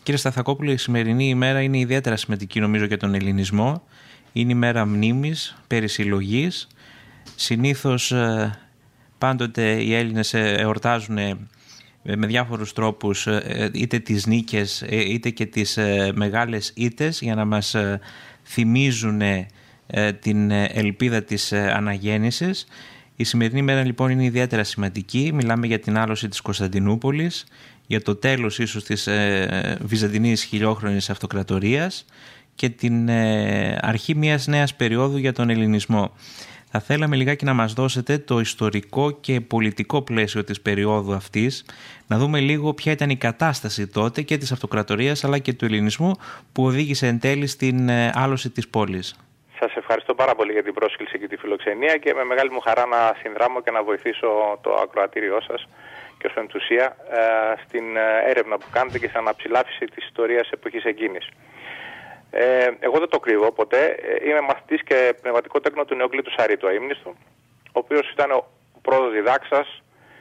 Κύριε Σταθακόπουλε, η σημερινή ημέρα είναι ιδιαίτερα σημαντική νομίζω για τον ελληνισμό. Είναι ημέρα μνήμης, περισυλλογής. Συνήθως πάντοτε οι Έλληνες εορτάζουν με διάφορους τρόπους είτε τις νίκες είτε και τις μεγάλες ήττες για να μας θυμίζουν την ελπίδα της αναγέννησης. Η σημερινή μέρα λοιπόν είναι ιδιαίτερα σημαντική. Μιλάμε για την άλωση της Κωνσταντινούπολης, για το τέλος ίσως της βυζαντινής χιλιόχρονης αυτοκρατορίας και την αρχή μιας νέας περίοδου για τον ελληνισμό. Θα θέλαμε λιγάκι να μας δώσετε το ιστορικό και πολιτικό πλαίσιο της περίοδου αυτής, να δούμε λίγο ποια ήταν η κατάσταση τότε και της αυτοκρατορίας αλλά και του ελληνισμού που οδήγησε εν τέλει στην άλωση της πόλης. Σας ευχαριστώ πάρα πολύ για την πρόσκληση και τη φιλοξενία και με μεγάλη μου χαρά να συνδράμω και να βοηθήσω το ακροατήριό σας και ως ενθουσία στην έρευνα που κάνετε και στην αναψηλάφιση της ιστορίας εποχής εκείνης. Εγώ δεν το κρύβω ποτέ. Είμαι μαθητής και πνευματικό τέκνο του Νεοκλήτου Σαρή, του αείμνηστου, ο οποίος ήταν ο πρώτος διδάξας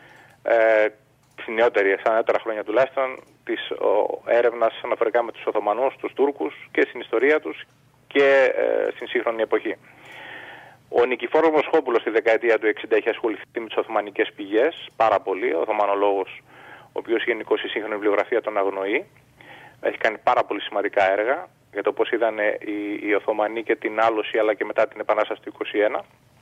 στα νεότερα χρόνια τουλάχιστον της έρευνας αναφορικά με τους Οθωμανούς, τους Τούρκους και στην ιστορία τους και στην σύγχρονη εποχή. Ο Νικηφόρος Μοσχόπουλος στη δεκαετία του 60 έχει ασχοληθεί με τις Οθωμανικές πηγές πάρα πολύ, ο Οθωμανολόγος, ο οποίος γενικώς η σύγχρονη βιβλιογραφία τον αγνοεί. Έχει κάνει πάρα πολύ σημαντικά έργα για το πώς είδαν οι Οθωμανοί και την άλωση αλλά και μετά την Επανάσταση του 1921.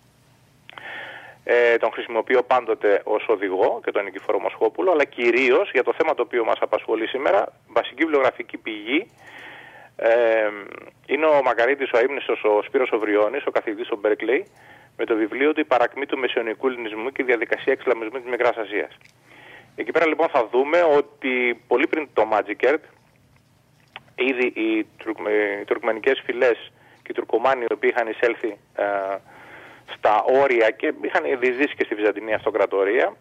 Τον χρησιμοποιώ πάντοτε ως οδηγό και τον Νικηφόρο Μοσχόπουλο, αλλά κυρίως για το θέμα το οποίο μας απασχολεί σήμερα, βασική βιβλιογραφική πηγή είναι ο Μακαρίτης ο αείμνηστος ο Σπύρος ο Βριώνης, ο καθηγητής του Μπέρκλεϊ, με το βιβλίο του «Η παρακμή του μεσαιωνικού ελληνισμού και η διαδικασία εξισλαμισμού της Μικράς Ασίας». Εκεί πέρα λοιπόν θα δούμε ότι πολύ πριν το Magic Earth, ήδη οι τουρκμενικές φυλές και οι Τουρκομάνοι οι οποίοι είχαν εισέλθει στα όρια και είχαν διεισδύσει και στη Βυζαντινή Αυτοκρατορία,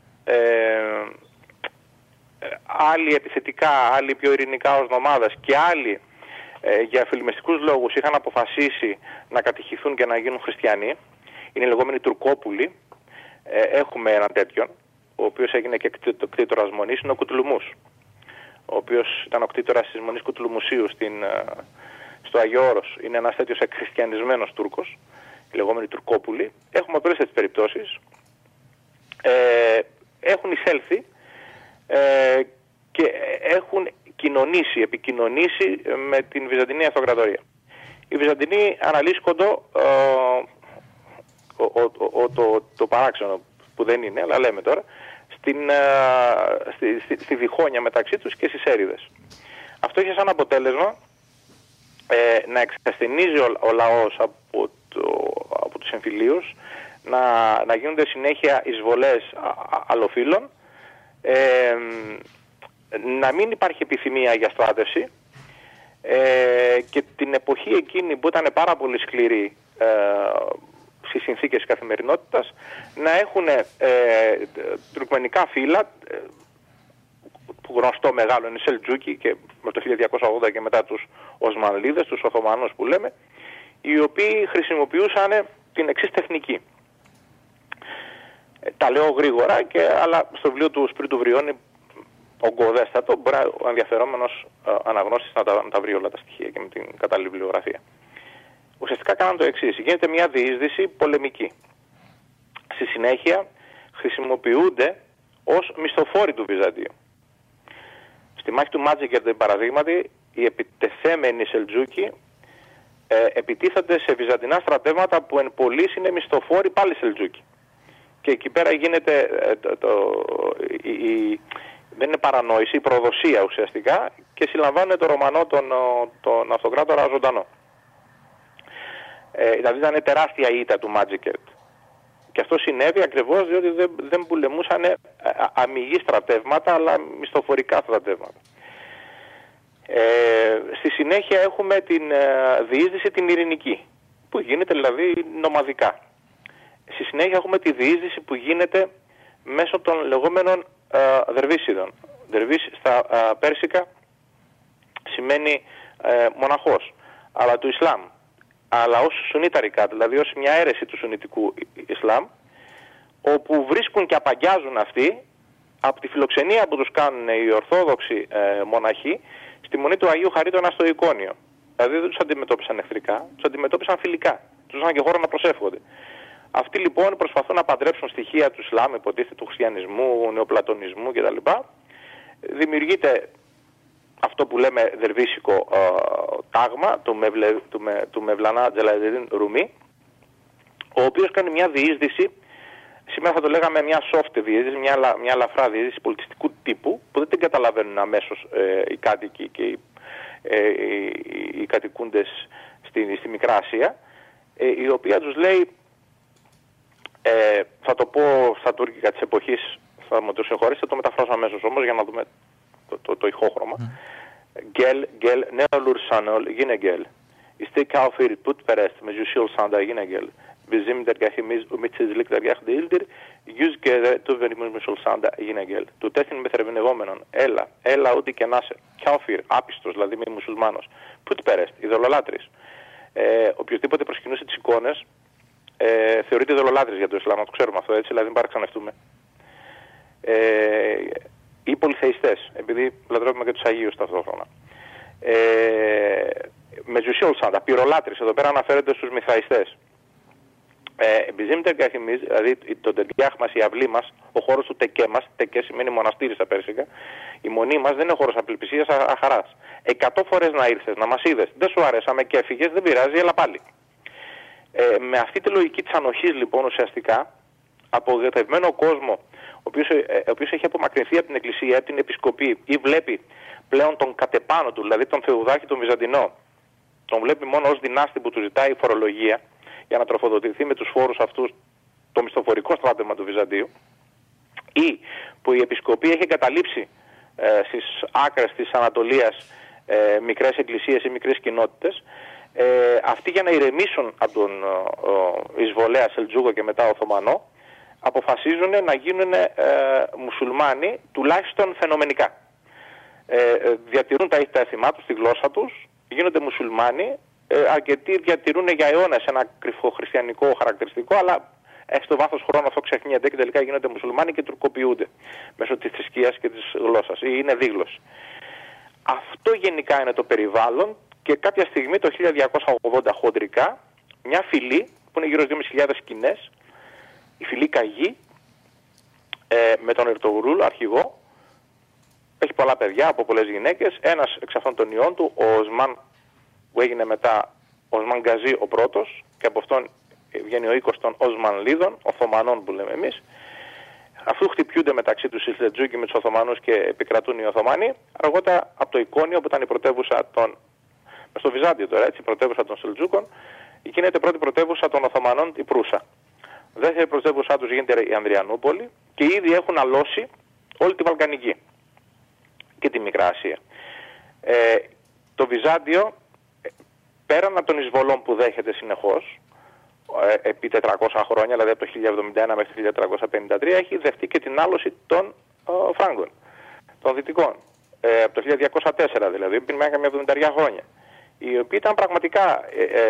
άλλοι επιθετικά, άλλοι πιο ειρηνικά ως νομάδας και άλλοι για φιλμιστικούς λόγους είχαν αποφασίσει να κατηχηθούν και να γίνουν χριστιανοί. Είναι οι λεγόμενοι Τουρκόπουλοι. Έχουμε έναν τέτοιον, ο οποίος έγινε και κτήτορας μονής, είναι ο Κουτουλουμούς, ο οποίος ήταν ο κτήτορας της μονής Κουτουλουμουσίου στο Αγιο Όρος. Είναι ένας τέτοιος εκχριστιανισμένος Τούρκος, οι λεγόμενοι Τουρκόπουλοι. Έχουμε όλες τις περιπτώσεις. Έχουν εισέλθει και έχουν επικοινωνήσει με την Βυζαντινή Αυτοκρατορία. Οι Βυζαντινοί αναλύσκοντο το παράξενο που δεν είναι, αλλά λέμε τώρα, στη διχόνοια μεταξύ τους και στις έρηδες. Αυτό είχε σαν αποτέλεσμα να εξασθενίζει ο λαός από τους εμφυλίους, να γίνονται συνέχεια εισβολές αλλοφύλων, να μην υπάρχει επιθυμία για στράτευση και την εποχή εκείνη που ήταν πάρα πολύ σκληρή στις συνθήκες της καθημερινότητας να έχουν τουρκμενικά φύλλα, που γνωστό μεγάλο είναι Σελτζούκι και με το 1280 και μετά τους Οσμανλίδες, τους Οθωμανούς που λέμε, οι οποίοι χρησιμοποιούσαν την εξής τεχνική. Τα λέω γρήγορα, αλλά στο βιβλίο του Σπύρου Βριώνη, ογκωδέστατο, μπορεί ο ενδιαφερόμενος αναγνώστης να τα βρει όλα τα στοιχεία και με την κατάλληλη βιβλιογραφία. Ουσιαστικά κάναν το εξής. Γίνεται μια διείσδυση πολεμική. Στη συνέχεια χρησιμοποιούνται ως μισθοφόροι του Βυζαντίου. Στη μάχη του Μάτζικερ, παραδείγματι, οι επιτεθέμενοι Σελτζούκοι επιτίθενται σε βυζαντινά στρατεύματα που εν πωλής είναι μισθοφόροι πάλι Σελτζούκοι. Και εκεί πέρα γίνεται δεν είναι παρανόηση, η προδοσία ουσιαστικά, και συλλαμβάνουν τον Ρωμανό τον αυτοκράτορα ζωντανό. Δηλαδή ήταν τεράστια ήττα του Μάτζικερτ. Και αυτό συνέβη ακριβώς διότι δεν πολεμούσαν αμυγή στρατεύματα, αλλά μισθοφορικά στρατεύματα. Στη συνέχεια έχουμε την διείσδυση την ειρηνική, που γίνεται δηλαδή νομαδικά. Στη συνέχεια έχουμε τη διείσδυση που γίνεται μέσω των λεγόμενων δερβίσιδων. Δερβίς στα Πέρσικα σημαίνει μοναχός, αλλά του Ισλάμ. Αλλά ως Σουνίταρικα, δηλαδή ως μια αίρεση του Σουνιτικού Ισλάμ, όπου βρίσκουν και απαγιάζουν αυτοί από τη φιλοξενία που τους κάνουν οι Ορθόδοξοι μοναχοί στη Μονή του Αγίου Χαρίτωνα στο Εικόνιο. Δηλαδή δεν τους αντιμετώπισαν εχθρικά, τους αντιμετώπισαν φιλικά. Τους δώσαν και χώρο να προσεύχονται. Αυτοί λοιπόν προσπαθούν να παντρέψουν στοιχεία του Ισλάμ, υποτίθεται του χριστιανισμού, νεοπλατωνισμού κτλ. Δημιουργείται αυτό που λέμε δερβίσικο τάγμα του Μευλανά Τζελαδίν Ρούμι, ο οποίος κάνει μια διείσδυση, σήμερα θα το λέγαμε μια soft διείσδυση, μια ελαφρά διείσδυση πολιτιστικού τύπου, που δεν την καταλαβαίνουν αμέσως οι κάτοικοι και οι κατοικούντες στη Μικρά Ασία, η οποία τους λέει, θα το πω στα τουρκικά της εποχής, θα μου το συγχωρήσετε, το μεταφράσω αμέσως όμως για να δούμε το ηχόχρωμα. Gel, ne olursan ol yine gel. İste kafir putperest mecusiyolsan da yine gel. Bizim dergahimiz ümitsizlik dergah değildir. 100 kere tu vermiş olsan da yine gel. Του τέθην μεθρευενευόμενον. Έλα ό,τι και να είσαι. Κάφιρ, άπιστος, δηλαδή μη μουσουλμάνος. Putperest, ειδωλολάτρης. Οποιοςδήποτε προσκυνούσε τις εικόνες θεωρείται ειδωλολάτρης για το Ισλάμ, το ξέρουμε αυτό, έτσι, δηλαδή μην παραξενευτούμε. Ή πολυθεϊστές, επειδή λατρεύουμε και τους Αγίους ταυτόχρονα. Μεζουσιόλσαντα, πυρολάτρης, εδώ πέρα αναφέρεται στους Μιθραϊστές. Δηλαδή το τεντιάχ μας, η αυλή μας, ο χώρος του τεκέ μας, τεκέ σημαίνει μοναστήρι στα Πέρσικα, η μονή μας δεν είναι χώρος απελπισίας, αχαράς. 100 φορές να ήρθες, να μας είδες, δεν σου αρέσαμε και έφυγες, δεν πειράζει, αλλά πάλι. Με αυτή τη λογική της ανοχής λοιπόν ουσιαστικά, απογοητευμένο κόσμο, ο οποίος έχει απομακρυνθεί από την Εκκλησία, από την Επισκοπή ή βλέπει πλέον τον κατεπάνω του, δηλαδή τον Θεουδάκη τον Βυζαντινό, τον βλέπει μόνο ως δυνάστη που του ζητάει φορολογία για να τροφοδοτηθεί με τους φόρους αυτούς το μισθοφορικό στράτευμα του Βυζαντίου, ή που η Επισκοπή έχει εγκαταλείψει στις άκρες της Ανατολίας μικρές εκκλησίες ή μικρές κοινότητες, αυτοί για να ηρεμήσουν από τον εισβολέα Σελτζούκο και μετά Οθωμανό, αποφασίζουν να γίνουν μουσουλμάνοι τουλάχιστον φαινομενικά. Διατηρούν τα έθιμά τους, τη γλώσσα τους, γίνονται μουσουλμάνοι, αρκετοί διατηρούν για αιώνες ένα κρυφό χριστιανικό χαρακτηριστικό, αλλά στο βάθος χρόνου αυτό ξεχνιέται και τελικά γίνονται μουσουλμάνοι και τουρκοποιούνται μέσω της θρησκείας και της γλώσσας, ή είναι δίγλωση. Αυτό γενικά είναι το περιβάλλον και κάποια στιγμή το 1280 χοντρικά μια φυλή που είναι γύρω στις 2.500 σκηνές, η φυλή Καγή, με τον Ερτογρούλ αρχηγό, έχει πολλά παιδιά από πολλές γυναίκες. Ένας εξ αυτών των ιών του, ο Οσμάν, που έγινε μετά Οσμάν Γκαζί ο πρώτος, και από αυτόν βγαίνει ο οίκος των Οσμανλίδων, Οθωμανών που λέμε εμείς. Αφού χτυπιούνται μεταξύ τους οι Σελτζούκοι με τους Οθωμανούς και επικρατούν οι Οθωμανοί, αργότερα από το Εικόνιο που ήταν η πρωτεύουσα των, στο Βυζάντιο τώρα έτσι, η πρωτεύουσα των Σελτζούκων, γίνεται πρώτη πρωτεύουσα των Οθωμανών η Προύσα. Δεύτερη πρωτεύουσά τους γίνεται η Ανδριανούπολη και ήδη έχουν αλώσει όλη τη Βαλκανική και τη Μικρά Ασία. Το Βυζάντιο, πέραν από των εισβολών που δέχεται συνεχώς, επί 400 χρόνια, δηλαδή από το 1071 μέχρι το 1453, έχει δεχτεί και την άλωση των Φράγκων, των Δυτικών. Από το 1204 δηλαδή, πριν μέχρι μια 70 χρόνια. Οι οποίοι ήταν πραγματικά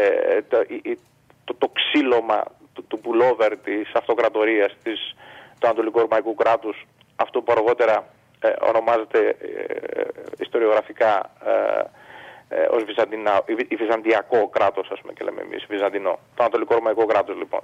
το ξύλωμα του πουλόβερ της αυτοκρατορίας του Ανατολικού Ρωμαϊκού κράτους, αυτό που αργότερα ονομάζεται ιστοριογραφικά ως Βυζαντιακό κράτος, ας πούμε, και λέμε εμείς Βυζαντινό, το Ανατολικό Ρωμαϊκό κράτος λοιπόν.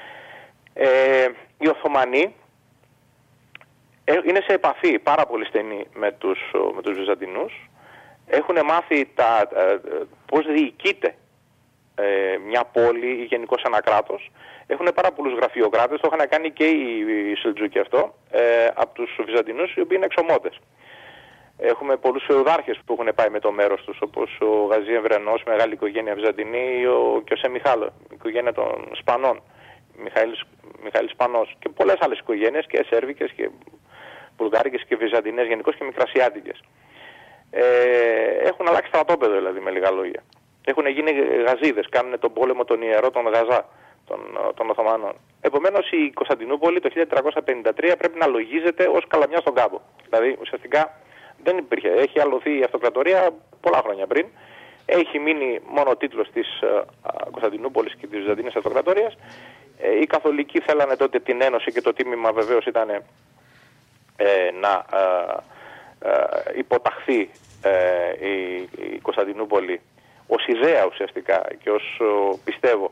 Οι Οθωμανοί είναι σε επαφή πάρα πολύ στενή με τους Βυζαντινούς, έχουν μάθει πώς διοικείται μια πόλη ή γενικώς ένα κράτος. Έχουν πάρα πολλούς γραφειοκράτες, το είχαν κάνει και οι Σελτζούκοι αυτό, από τους Βυζαντινούς, οι οποίοι είναι εξωμότες. Έχουμε πολλούς φεουδάρχες που έχουν πάει με το μέρος τους, όπως ο Γαζί Εμβρενός, μεγάλη οικογένεια Βυζαντινή, και ο Σεμιχάλο, η οικογένεια των Σπανών, Μιχαήλ Σπανός, και πολλές άλλες οικογένειες, και Σέρβικες και Βουλγάρικες και Βυζαντινές γενικώς και Μικρασιάτικες. Έχουν αλλάξει στρατόπεδο δηλαδή, με λίγα λόγια. Έχουν γίνει γαζίδες, κάνουν τον πόλεμο τον ιερό, τον Γαζά των Οθωμανών. Επομένως η Κωνσταντινούπολη το 1453 πρέπει να λογίζεται ως καλαμιά στον κάμπο. Δηλαδή ουσιαστικά δεν υπήρχε. Έχει αλωθεί η αυτοκρατορία πολλά χρόνια πριν. Έχει μείνει μόνο ο τίτλος της Κωνσταντινούπολης και της Βυζαντινής Αυτοκρατορίας. Οι καθολικοί θέλανε τότε την ένωση και το τίμημα βεβαίως ήταν να υποταχθεί η Κωνσταντινούπολη ως ιδέα ουσιαστικά και ως πιστεύω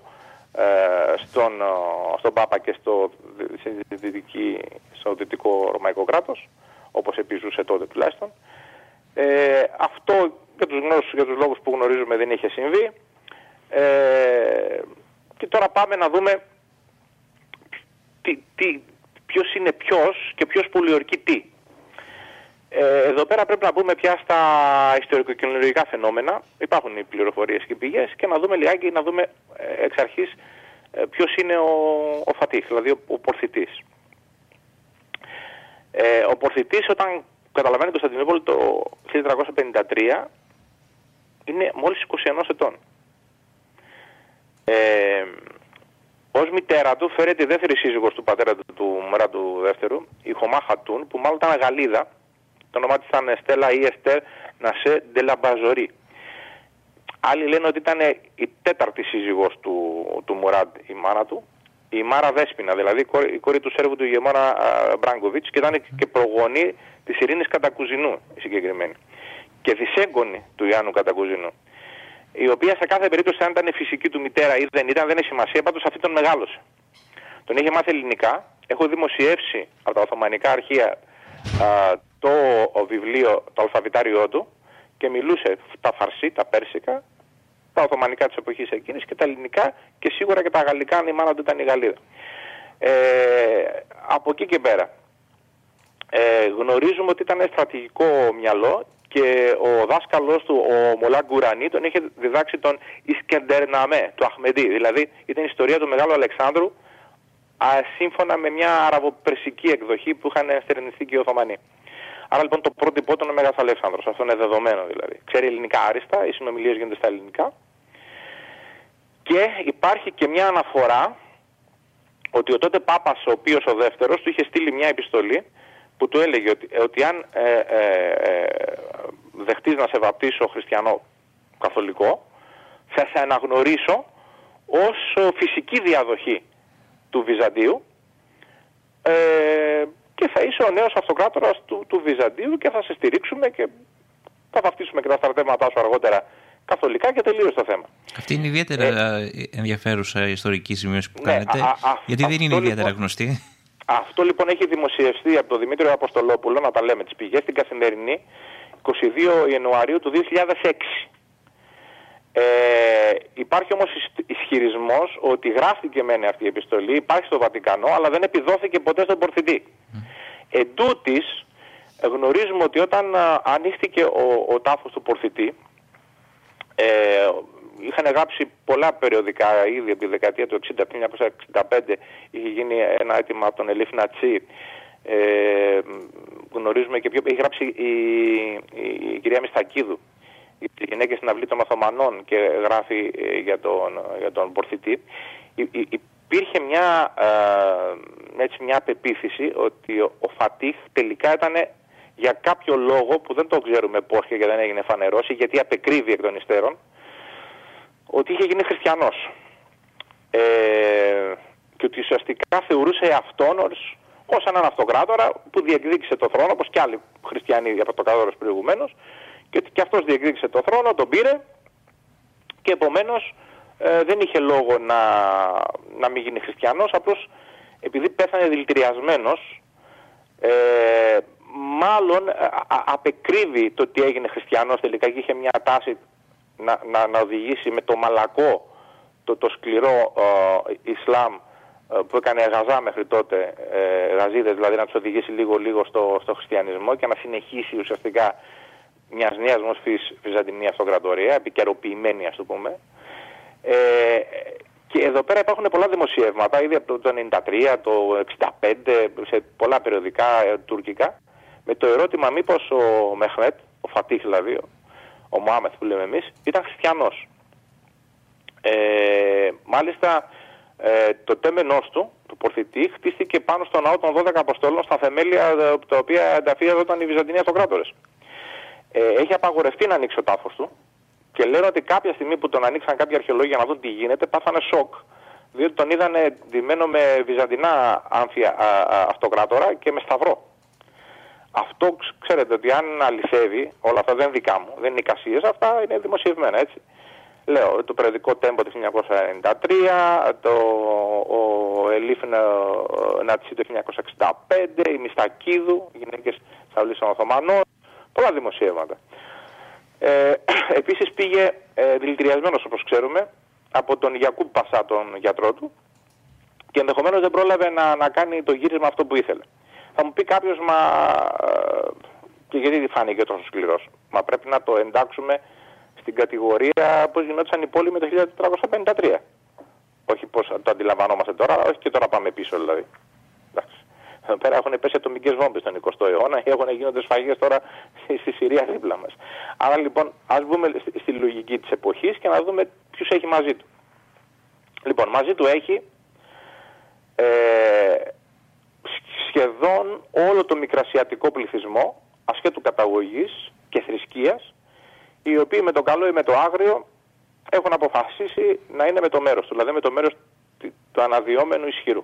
στον Πάπα και στο δυτικό ρωμαϊκό κράτος, όπως επιζούσε τότε τουλάχιστον. Αυτό για τους λόγους που γνωρίζουμε δεν είχε συμβεί. Και τώρα πάμε να δούμε ποιος είναι ποιος και ποιος πολιορκεί τι. Εδώ πέρα πρέπει να μπούμε πια στα ιστορικοκοινωνιολογικά φαινόμενα. Υπάρχουν οι πληροφορίες και οι πηγές και να δούμε λιγάκι, να δούμε εξ αρχής ποιος είναι ο Φατίχ, δηλαδή ο Πορθητής. Ο Πορθητής όταν καταλαβαίνει το Κωνσταντινούπολη το 1453 είναι μόλις 21 ετών. Ως μητέρα του φέρει τη δεύτερη σύζυγος του πατέρα του Μουράντ του δεύτερου, η Χωμά Χατούν, που μάλλον ήταν Γαλλίδα. Το όνομά της ήταν Στέλλα ή Εστέρ Νασέ ντε λα Μπαζορί. Άλλοι λένε ότι ήταν η τέταρτη σύζυγος του Μουράντ, η μάνα του. Η Μάρα Δέσποινα, δηλαδή η κόρη του Σέρβου του ηγεμόνα Μπράγκοβιτς, και ήταν και προγονή της Ειρήνης Κατακουζινού η συγκεκριμένη. Και δυσέγγονη του Ιάννου Κατακουζινού. Η οποία σε κάθε περίπτωση, αν ήταν φυσική του μητέρα ή δεν ήταν, δεν έχει σημασία, πάντως αυτή τον μεγάλωσε. Τον είχε μάθει ελληνικά. Έχω δημοσιεύσει από τα Οθωμανικά αρχεία το βιβλίο, το αλφαβητάριό του, και μιλούσε τα φαρσί, τα πέρσικα, τα Οθωμανικά της εποχής εκείνης και τα ελληνικά και σίγουρα και τα γαλλικά, αν η μάνα του ήταν η Γαλλίδα. Από εκεί και πέρα γνωρίζουμε ότι ήταν στρατηγικό μυαλό και ο δάσκαλος του, ο Μολά Γκουρανί, τον είχε διδάξει τον Ισκεντερναμέ, του Αχμεντί. Δηλαδή ήταν η ιστορία του Μεγάλου Αλεξάνδρου σύμφωνα με μια αραβοπερσική εκδοχή που είχαν στερνιστεί και οι Οθωμανοί. Άρα λοιπόν το πρότυπό του είναι ο Μέγας Αλέξανδρος. Αυτό είναι δεδομένο δηλαδή. Ξέρει ελληνικά άριστα, οι συνομιλίες γίνονται στα ελληνικά. Και υπάρχει και μια αναφορά ότι ο τότε Πάπας, ο οποίος ο δεύτερος, του είχε στείλει μια επιστολή που του έλεγε ότι αν δεχτείς να σε βαπτίσω χριστιανό καθολικό, θα σε αναγνωρίσω ως φυσική διαδοχή του Βυζαντίου και θα είσαι ο νέος αυτοκράτορας του Βυζαντίου και θα σε στηρίξουμε και θα βαφτίσουμε και τα στρατεύματά σου αργότερα καθολικά και τελείωσε το θέμα. Αυτή είναι ιδιαίτερα ενδιαφέρουσα ιστορική σημείωση που κάνετε, γιατί δεν είναι ιδιαίτερα γνωστή. Αυτό λοιπόν έχει δημοσιευστεί από τον Δημήτριο Αποστολόπουλο, να τα λέμε τις πηγές, στην Καθημερινή, 22 Ιανουαρίου του 2006. Υπάρχει όμως ισχυρισμός ότι γράφτηκε μεν αυτή η επιστολή, υπάρχει στο Βατικανό, αλλά δεν επιδόθηκε ποτέ στον Πορθητή. Εν τούτης, γνωρίζουμε ότι όταν ανοίχθηκε ο τάφος του Πορθητή, είχαν γράψει πολλά περιοδικά ήδη από τη δεκαετία του 1965, είχε γίνει ένα αίτημα από τον Ελίφ Νατσί, γνωρίζουμε και έχει γράψει η κυρία Μιστακίδου για τις γυναίκες στην αυλή των Οθωμανών και γράφει για τον Πορθητή. Υπήρχε μια πεποίθηση ότι ο Φατίχ τελικά ήταν για κάποιο λόγο που δεν το ξέρουμε πώς και δεν έγινε φανερός, γιατί απεκρίβει εκ των υστέρων, ότι είχε γίνει χριστιανός. Και ότι ουσιαστικά θεωρούσε αυτόν ως έναν αυτοκράτορα που διεκδίκησε το θρόνο, όπως και άλλοι χριστιανοί αυτοκράτορες προηγουμένως, και ότι και αυτός διεκδίκησε το θρόνο, τον πήρε και επομένως δεν είχε λόγο να μην γίνει χριστιανός, απλώς επειδή πέθανε δηλητηριασμένος, μάλλον απεκρίβει το ότι έγινε χριστιανός τελικά και είχε μια τάση να οδηγήσει με το μαλακό, το σκληρό Ισλάμ που έκανε Γαζά μέχρι τότε, Γαζίδες δηλαδή, να τους οδηγήσει λίγο στο χριστιανισμό και να συνεχίσει ουσιαστικά μιας νέας μορφής βυζαντινή αυτοκρατορία, επικαιροποιημένη ας το πούμε. Και εδώ πέρα υπάρχουν πολλά δημοσιεύματα, ήδη από το 1993, το 1965, σε πολλά περιοδικά τουρκικά, με το ερώτημα μήπως ο Μεχμέτ, ο Φατίχ δηλαδή, ο Μωάμεθ που λέμε εμείς, ήταν χριστιανός. Μάλιστα το τέμενός του Πορθητή χτίστηκε πάνω στο ναό των 12 Αποστόλων, στα θεμέλια τα οποία ενταφίαζονταν οι Βυζαντινοί αυτοκράτορες. Έχει απαγορευτεί να ανοίξει ο τάφος του και λένε ότι κάποια στιγμή που τον ανοίξαν κάποιοι αρχαιολόγοι για να δουν τι γίνεται, πάθανε σοκ. Διότι τον είδανε ντυμένο με βυζαντινά άμφια αυτοκράτορα και με σταυρό. Αυτό ξέρετε ότι αν αληθεύει, όλα αυτά δεν είναι δικά μου, δεν είναι εικασίες, αυτά είναι δημοσιευμένα, έτσι. Λέω, το περιοδικό Tempo το 1993, ο Ελίφ Νατσί το 1965, η Μιστακίδου, γυναίκες στα Ουλής των Οθωμανών, πολλά δημοσιεύματα. Επίσης πήγε δηλητηριασμένος, όπως ξέρουμε, από τον Γιακούμπ Πασά, τον γιατρό του, και ενδεχομένως δεν πρόλαβε να κάνει το γύρισμα αυτό που ήθελε. Θα μου πει κάποιος, και γιατί φάνηκε τόσο σκληρός? Μα πρέπει να το εντάξουμε στην κατηγορία πώς γινόντουσαν οι πόλεμοι το 1453. Όχι πώς το αντιλαμβανόμαστε τώρα, όχι και τώρα πάμε πίσω δηλαδή. Εδώ πέρα έχουν πέσει ατομικές βόμβες τον 20ο αιώνα ή γίνονται σφαγές τώρα στη Συρία δίπλα μας. Άρα λοιπόν ας μπούμε στη λογική της εποχής και να δούμε ποιους έχει μαζί του. Λοιπόν, μαζί του έχει σχεδόν όλο το μικρασιατικό πληθυσμό, ασχέτου καταγωγής και θρησκείας, οι οποίοι με το καλό ή με το άγριο έχουν αποφασίσει να είναι με το μέρος του, δηλαδή με το μέρος του αναδυόμενου ισχυρού.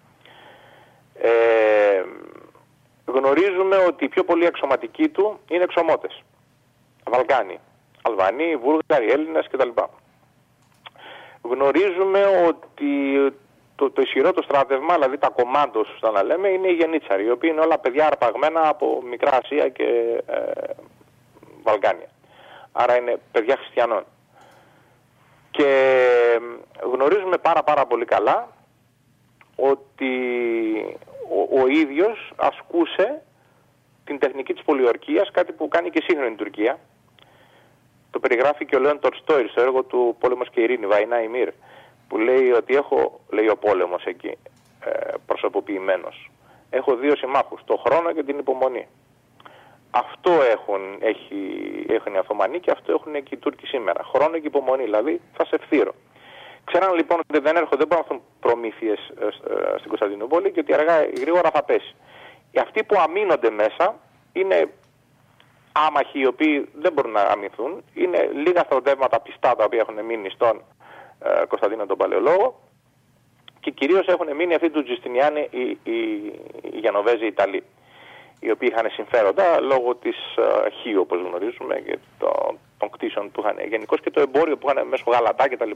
Γνωρίζουμε ότι οι πιο πολλοί αξιωματικοί του είναι εξωμότες. Βαλκάνοι, Αλβανοί, Βούλγαροι, Έλληνες κτλ. Γνωρίζουμε ότι το ισχυρό του στράτευμα, δηλαδή τα κομμάντος, θα να λέμε, είναι οι γενίτσαροι, οι οποίοι είναι όλα παιδιά αρπαγμένα από Μικρά Ασία και Βαλκάνια. Άρα είναι παιδιά χριστιανών. Και γνωρίζουμε πάρα πολύ καλά ότι ο ίδιος ασκούσε την τεχνική της πολιορκίας, κάτι που κάνει και σύγχρονη Τουρκία. Το περιγράφει και ο Λέον Τολστόι στο έργο του «Πόλεμος και Ειρήνη», Βαϊνά Ιμίρ, που λέει ότι λέει ο πόλεμος εκεί, προσωποποιημένος, έχω δύο συμμάχους, το χρόνο και την υπομονή. Αυτό έχουν οι Οθωμανοί και αυτό έχουν και οι Τούρκοι σήμερα. Χρόνο και υπομονή, δηλαδή θα σε φθείρω. Ξέραν λοιπόν ότι δεν μπορούν να έρθουν προμήθειες στην Κωνσταντινούπολη και ότι αργά ή γρήγορα θα πέσει. Αυτοί που αμήνονται μέσα είναι άμαχοι, οι οποίοι δεν μπορούν να αμυνθούν. Είναι λίγα στρατεύματα πιστά τα οποία έχουν μείνει στον Κωνσταντίνο τον Παλαιολόγο και κυρίως έχουν μείνει αυτοί του Τζουστινιάνη οι Γενοβέζοι Ιταλοί, οι οποίοι είχαν συμφέροντα λόγω της Χίου, όπως γνωρίζουμε, και των κτήσεων που είχαν γενικώς και το εμπόριο που είχαν μέσω γαλατά κτλ.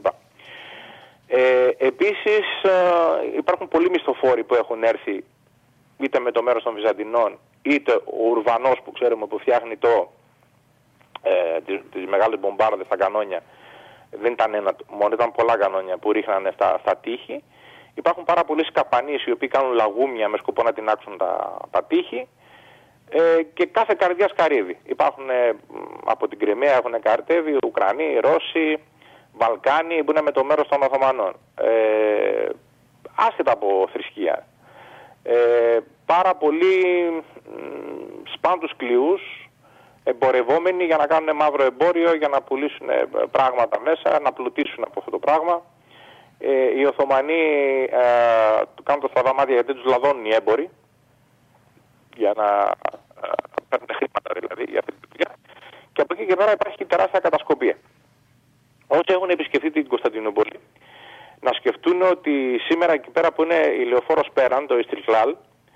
Επίσης υπάρχουν πολλοί μισθοφόροι που έχουν έρθει είτε με το μέρος των Βυζαντινών, είτε ο Ουρβανός που ξέρουμε που φτιάχνει τις μεγάλες μπομπάρδες στα κανόνια. Δεν ήταν ένα μόνο, ήταν πολλά κανόνια που ρίχνανε στα τείχη. Υπάρχουν πάρα πολλοί σκαπανείς οι οποίοι κάνουν λαγούμια με σκοπό να τεινάξουν τα τείχη. Και κάθε καρδιά σκαρίδι. Υπάρχουν από την Κριμαία έχουν καρτεύει Ουκρανοί, Ρώσοι, Βαλκάνοι που είναι με το μέρος των Οθωμανών. Άσχετα από θρησκεία. Πάρα πολλοί σπάντους κλειούς, εμπορευόμενοι για να κάνουν μαύρο εμπόριο, για να πουλήσουν πράγματα μέσα, να πλουτίσουν από αυτό το πράγμα. Οι Οθωμανοί κάνουν τα στραβά μάτια γιατί τους λαδώνουν οι έμποροι, για να παίρνουν χρήματα δηλαδή για αυτή τη δουλειά. Και από εκεί και πέρα υπάρχει τεράστια κατασκοπία. Όσοι έχουν επισκεφτεί την Κωνσταντινούπολη, να σκεφτούν ότι σήμερα εκεί πέρα που είναι η λεωφόρος Πέραν, το Ιστρικλάλ,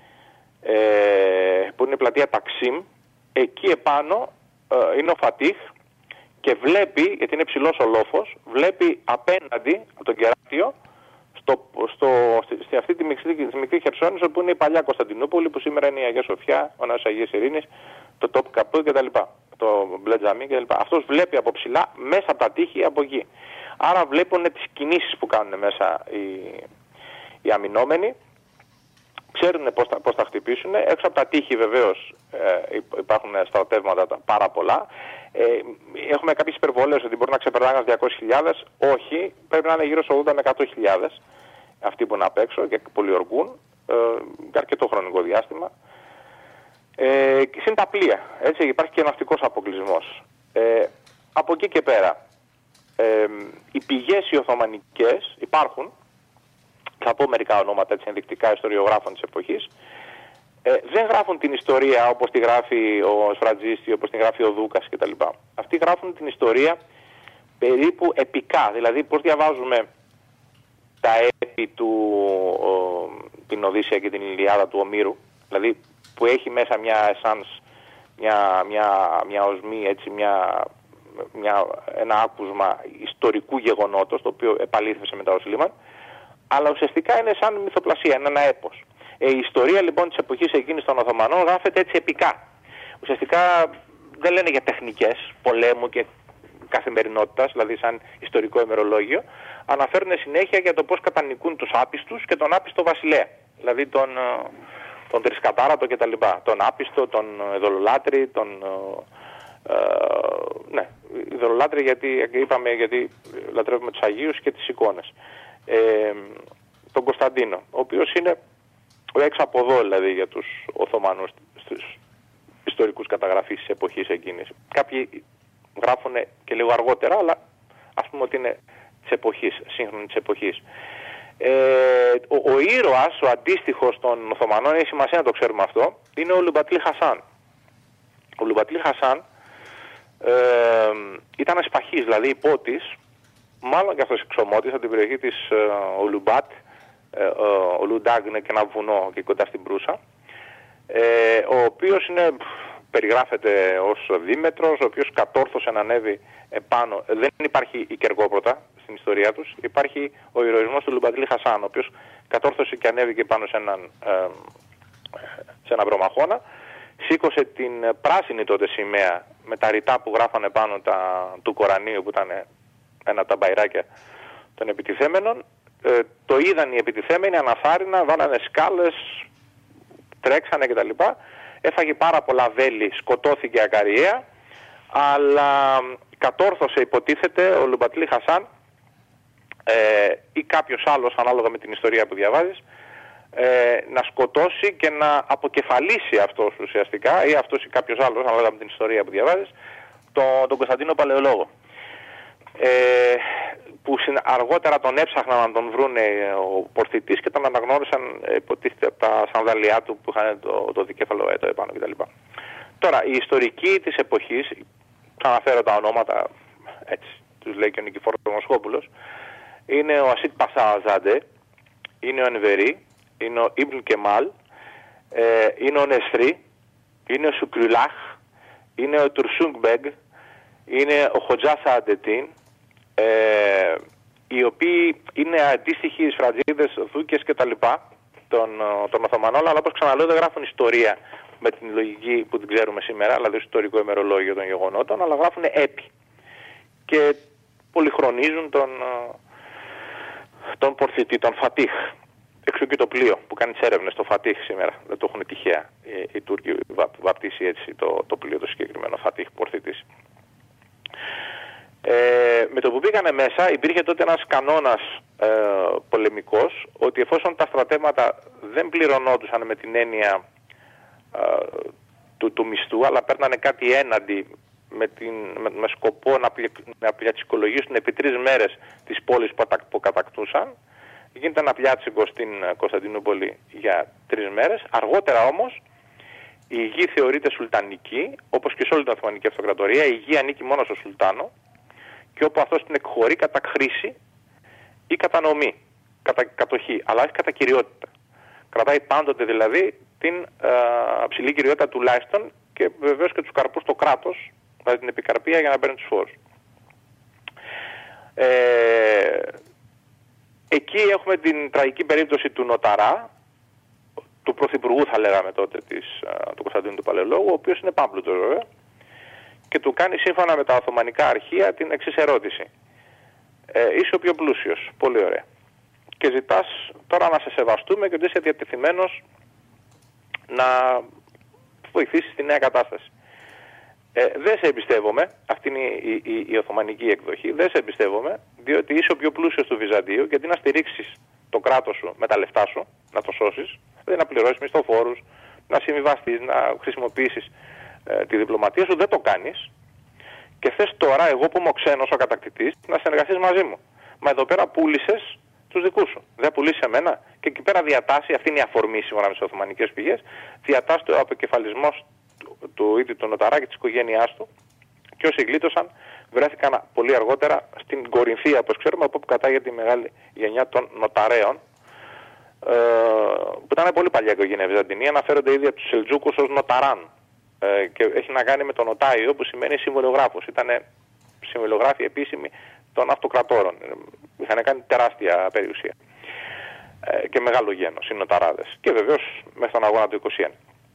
που είναι η πλατεία Ταξίμ, εκεί επάνω είναι ο Φατίχ και βλέπει, γιατί είναι ψηλός ο λόφος, βλέπει απέναντι από τον Κεράτιο σε αυτή τη μικρή Χερσόνησο που είναι η παλιά Κωνσταντινούπολη, που σήμερα είναι η Αγία Σοφιά, ο Νέος Αγίας Ειρήνης, το Τόπ Καπού κτλ. Το Μπλε Τζαμί κτλ. Αυτός βλέπει από ψηλά μέσα από τα τείχη από εκεί. Άρα βλέπουν τις κινήσεις που κάνουν μέσα οι αμυνόμενοι, ξέρουν πώς θα χτυπήσουν. Έξω από τα τείχη βεβαίως υπάρχουν στρατεύματα πάρα πολλά. Έχουμε κάποιες υπερβολές ότι μπορεί να ξεπερνάνε 200.000. Όχι, πρέπει να είναι γύρω στο 80 με 100.000 αυτοί που είναι απ' έξω και πολιορκούν για αρκετό χρονικό διάστημα. Συν τα πλοία, έτσι, υπάρχει και ναυτικός αποκλεισμός. Από εκεί και πέρα, οι πηγές οι Οθωμανικές υπάρχουν, θα πω μερικά ονόματα έτσι ενδεικτικά ιστοριογράφων της εποχής, δεν γράφουν την ιστορία όπως τη γράφει ο Σφρατζίστη, όπως τη γράφει ο Δούκας κτλ. Αυτοί γράφουν την ιστορία περίπου επικά, δηλαδή πώς διαβάζουμε τα έπι την Οδύσσεια και την Ιλιάδα του Ομήρου, δηλαδή που έχει μέσα μια εσάνς μια οσμή, έτσι, ένα άκουσμα ιστορικού γεγονότος, το οποίο επαλήθευσε μετά ο Σλίμαν, αλλά ουσιαστικά είναι σαν μυθοπλασία, είναι ένα έπος. Η ιστορία λοιπόν της εποχής εκείνης των Οθωμανών γράφεται έτσι επικά. Ουσιαστικά δεν λένε για τεχνικές πολέμου και καθημερινότητας, δηλαδή σαν ιστορικό ημερολόγιο, αναφέρουν συνέχεια για το πώς κατανικούν τους άπιστους και τον άπιστο βασιλέα, δηλαδή τον τρισκατάρατο κτλ. Τον άπιστο, τον ειδωλολάτρη, ειδωλολάτρη γιατί λατρεύουμε τους Αγίους και τις εικόνες. Τον Κωνσταντίνο, ο οποίος είναι ο έξω από εδώ δηλαδή για τους Οθωμανούς στους ιστορικούς καταγραφείς της εποχής εκείνης. Κάποιοι γράφουν και λίγο αργότερα, αλλά ας πούμε ότι είναι της εποχής, σύγχρονη της εποχής. Ο ήρωας, ο αντίστοιχος των Οθωμανών, έχει σημασία να το ξέρουμε αυτό, είναι ο Λουμπατλή Χασάν. Ο Λουμπατλή Χασάν ήταν σπαχής, δηλαδή υπότης, μάλλον και αυτός εξωμότης από την περιοχή της Ολουμπάτ, ο Λουντάγκ είναι και ένα βουνό και κοντά στην Προύσα, ο οποίος περιγράφεται ως δίμετρος, ο οποίος κατόρθωσε να ανέβει επάνω. Δεν υπάρχει η Κεργόπροτα στην ιστορία τους, υπάρχει ο ηρωισμός του Λουμπατλή Χασάν, ο οποίος κατόρθωσε και ανέβηκε πάνω σε ένα βρωμαχώνα, σήκωσε την πράσινη τότε σημαία με τα ρητά που γράφανε πάνω του Κορανίου, που ήταν ένα από τα μπαϊράκια των επιτιθέμενων. Το είδαν οι επιτιθέμενοι, αναθάρρυναν, βάλανε σκάλες, τρέξανε κτλ. Έφαγε πάρα πολλά βέλη, σκοτώθηκε ακαριέα, αλλά κατόρθωσε, υποτίθεται, ο Λουμπατλή Χασάν ή κάποιος άλλος, ανάλογα με την ιστορία που διαβάζεις, να σκοτώσει και να αποκεφαλίσει αυτός ουσιαστικά, ή αυτός ή κάποιος άλλος, ανάλογα με την ιστορία που διαβάζεις, τον Κωνσταντίνο Παλαιολόγο. Που αργότερα τον έψαχναν να τον βρούνε ο πορθητής και τον αναγνώρισαν, υποτίθεται, από τα σανδαλιά του που είχαν το δικέφαλο έτο επάνω κτλ. Τώρα, οι ιστορικοί της εποχής, θα αναφέρω τα ονόματα, έτσι, τους λέει και ο Νικηφόρος Μοσχόπουλος, είναι ο Ασίτ Πασάζαντε, είναι ο Ενβερί, είναι ο Ιμπν Κεμάλ, είναι ο Νεσρή, είναι ο Σουκρουλάχ, είναι ο Τουρσούγκμπεγ, είναι ο Χοτζάσα Αντετίν, οι οποίοι είναι αντίστοιχοι Φρατζίδες, Δούκες κτλ. Των Οθωμανών, αλλά όπως ξαναλέω δεν γράφουν ιστορία με την λογική που την ξέρουμε σήμερα, δηλαδή ιστορικό ημερολόγιο των γεγονότων, αλλά γράφουν έπι και πολυχρονίζουν τον πορθητή, τον Φατίχ. Εξού και το πλοίο που κάνει τις έρευνες, το Φατίχ σήμερα, δεν το έχουν τυχαία οι Τούρκοι βαπτίσει έτσι το πλοίο το συγκεκριμένο, Φατίχ πορθητής. Με το που πήγανε μέσα υπήρχε τότε ένας κανόνας πολεμικός, ότι εφόσον τα στρατεύματα δεν πληρωνόντουσαν με την έννοια του μισθού, αλλά παίρνανε κάτι έναντι με σκοπό να πλιατσικολογήσουν επί 3 μέρες τις πόλεις που κατακτούσαν, γίνεται ένα πλιάτσικο στην Κωνσταντινούπολη για 3 μέρες. Αργότερα όμως η γη θεωρείται σουλτανική, όπως και σε όλη την Οθωμανική Αυτοκρατορία. Η γη ανήκει μόνο στο Σουλτάνο, και όπου αυτός την εκχωρεί κατά χρήση ή κατά νομή, κατά κατοχή, αλλά όχι κατά κυριότητα. Κρατάει πάντοτε δηλαδή την ψηλή κυριότητα τουλάχιστον, και βεβαίως και τους καρπούς το κράτος, δηλαδή την επικαρπία, για να παίρνει τους φόρους. Εκεί έχουμε την τραγική περίπτωση του Νοταρά, του πρωθυπουργού θα λέγαμε τότε του Κωνσταντίνου του Παλαιολόγου, ο οποίος είναι πάμπλουτος βέβαια, και του κάνει σύμφωνα με τα Οθωμανικά αρχεία την εξής ερώτηση. Είσαι ο πιο πλούσιος, πολύ ωραία, και ζητάς τώρα να σε σεβαστούμε και ότι είσαι διατεθειμένος να βοηθήσεις τη νέα κατάσταση. Δεν σε εμπιστεύομαι, αυτή είναι η Οθωμανική εκδοχή, δεν σε εμπιστεύομαι, διότι είσαι ο πιο πλούσιος του Βυζαντίου και αντί να στηρίξεις το κράτος σου με τα λεφτά σου, να το σώσεις, δηλαδή να πληρώσεις μισθοφόρους, να συμβιβαστείς, να χρησιμοποιήσεις τη διπλωματία σου, δεν το κάνεις, και θες τώρα εγώ που είμαι ο ξένος, ο κατακτητής, να συνεργαστείς μαζί μου. Μα εδώ πέρα πούλησες τους δικούς σου, δεν πουλήσεις εμένα, και εκεί πέρα διατάσσει, αυτή είναι η αφορμή σύμφωνα με τις Οθωμανικές πηγές, διατάσσει το αποκεφαλισμός του ίδιου του Νοταρά και της οικογένειάς του, και όσοι γλίτωσαν βρέθηκαν πολύ αργότερα στην Κορινθία, όπως ξέρουμε, από όπου κατάγεται η μεγάλη γενιά των Νοταρέων, που ήταν πολύ παλιά οικογένεια βυζαντινή, αναφέρονται ήδη από τους Σελτζούκους ως Νοταράν. και έχει να κάνει με τον Οτάιο, που σημαίνει συμβολιογράφος. Ήταν συμβολιογράφοι επίσημοι των αυτοκρατόρων. Είχαν κάνει τεράστια περιουσία και μεγάλο γένος, οι νοταράδες. Και βεβαίως μέσα στον αγώνα του 21.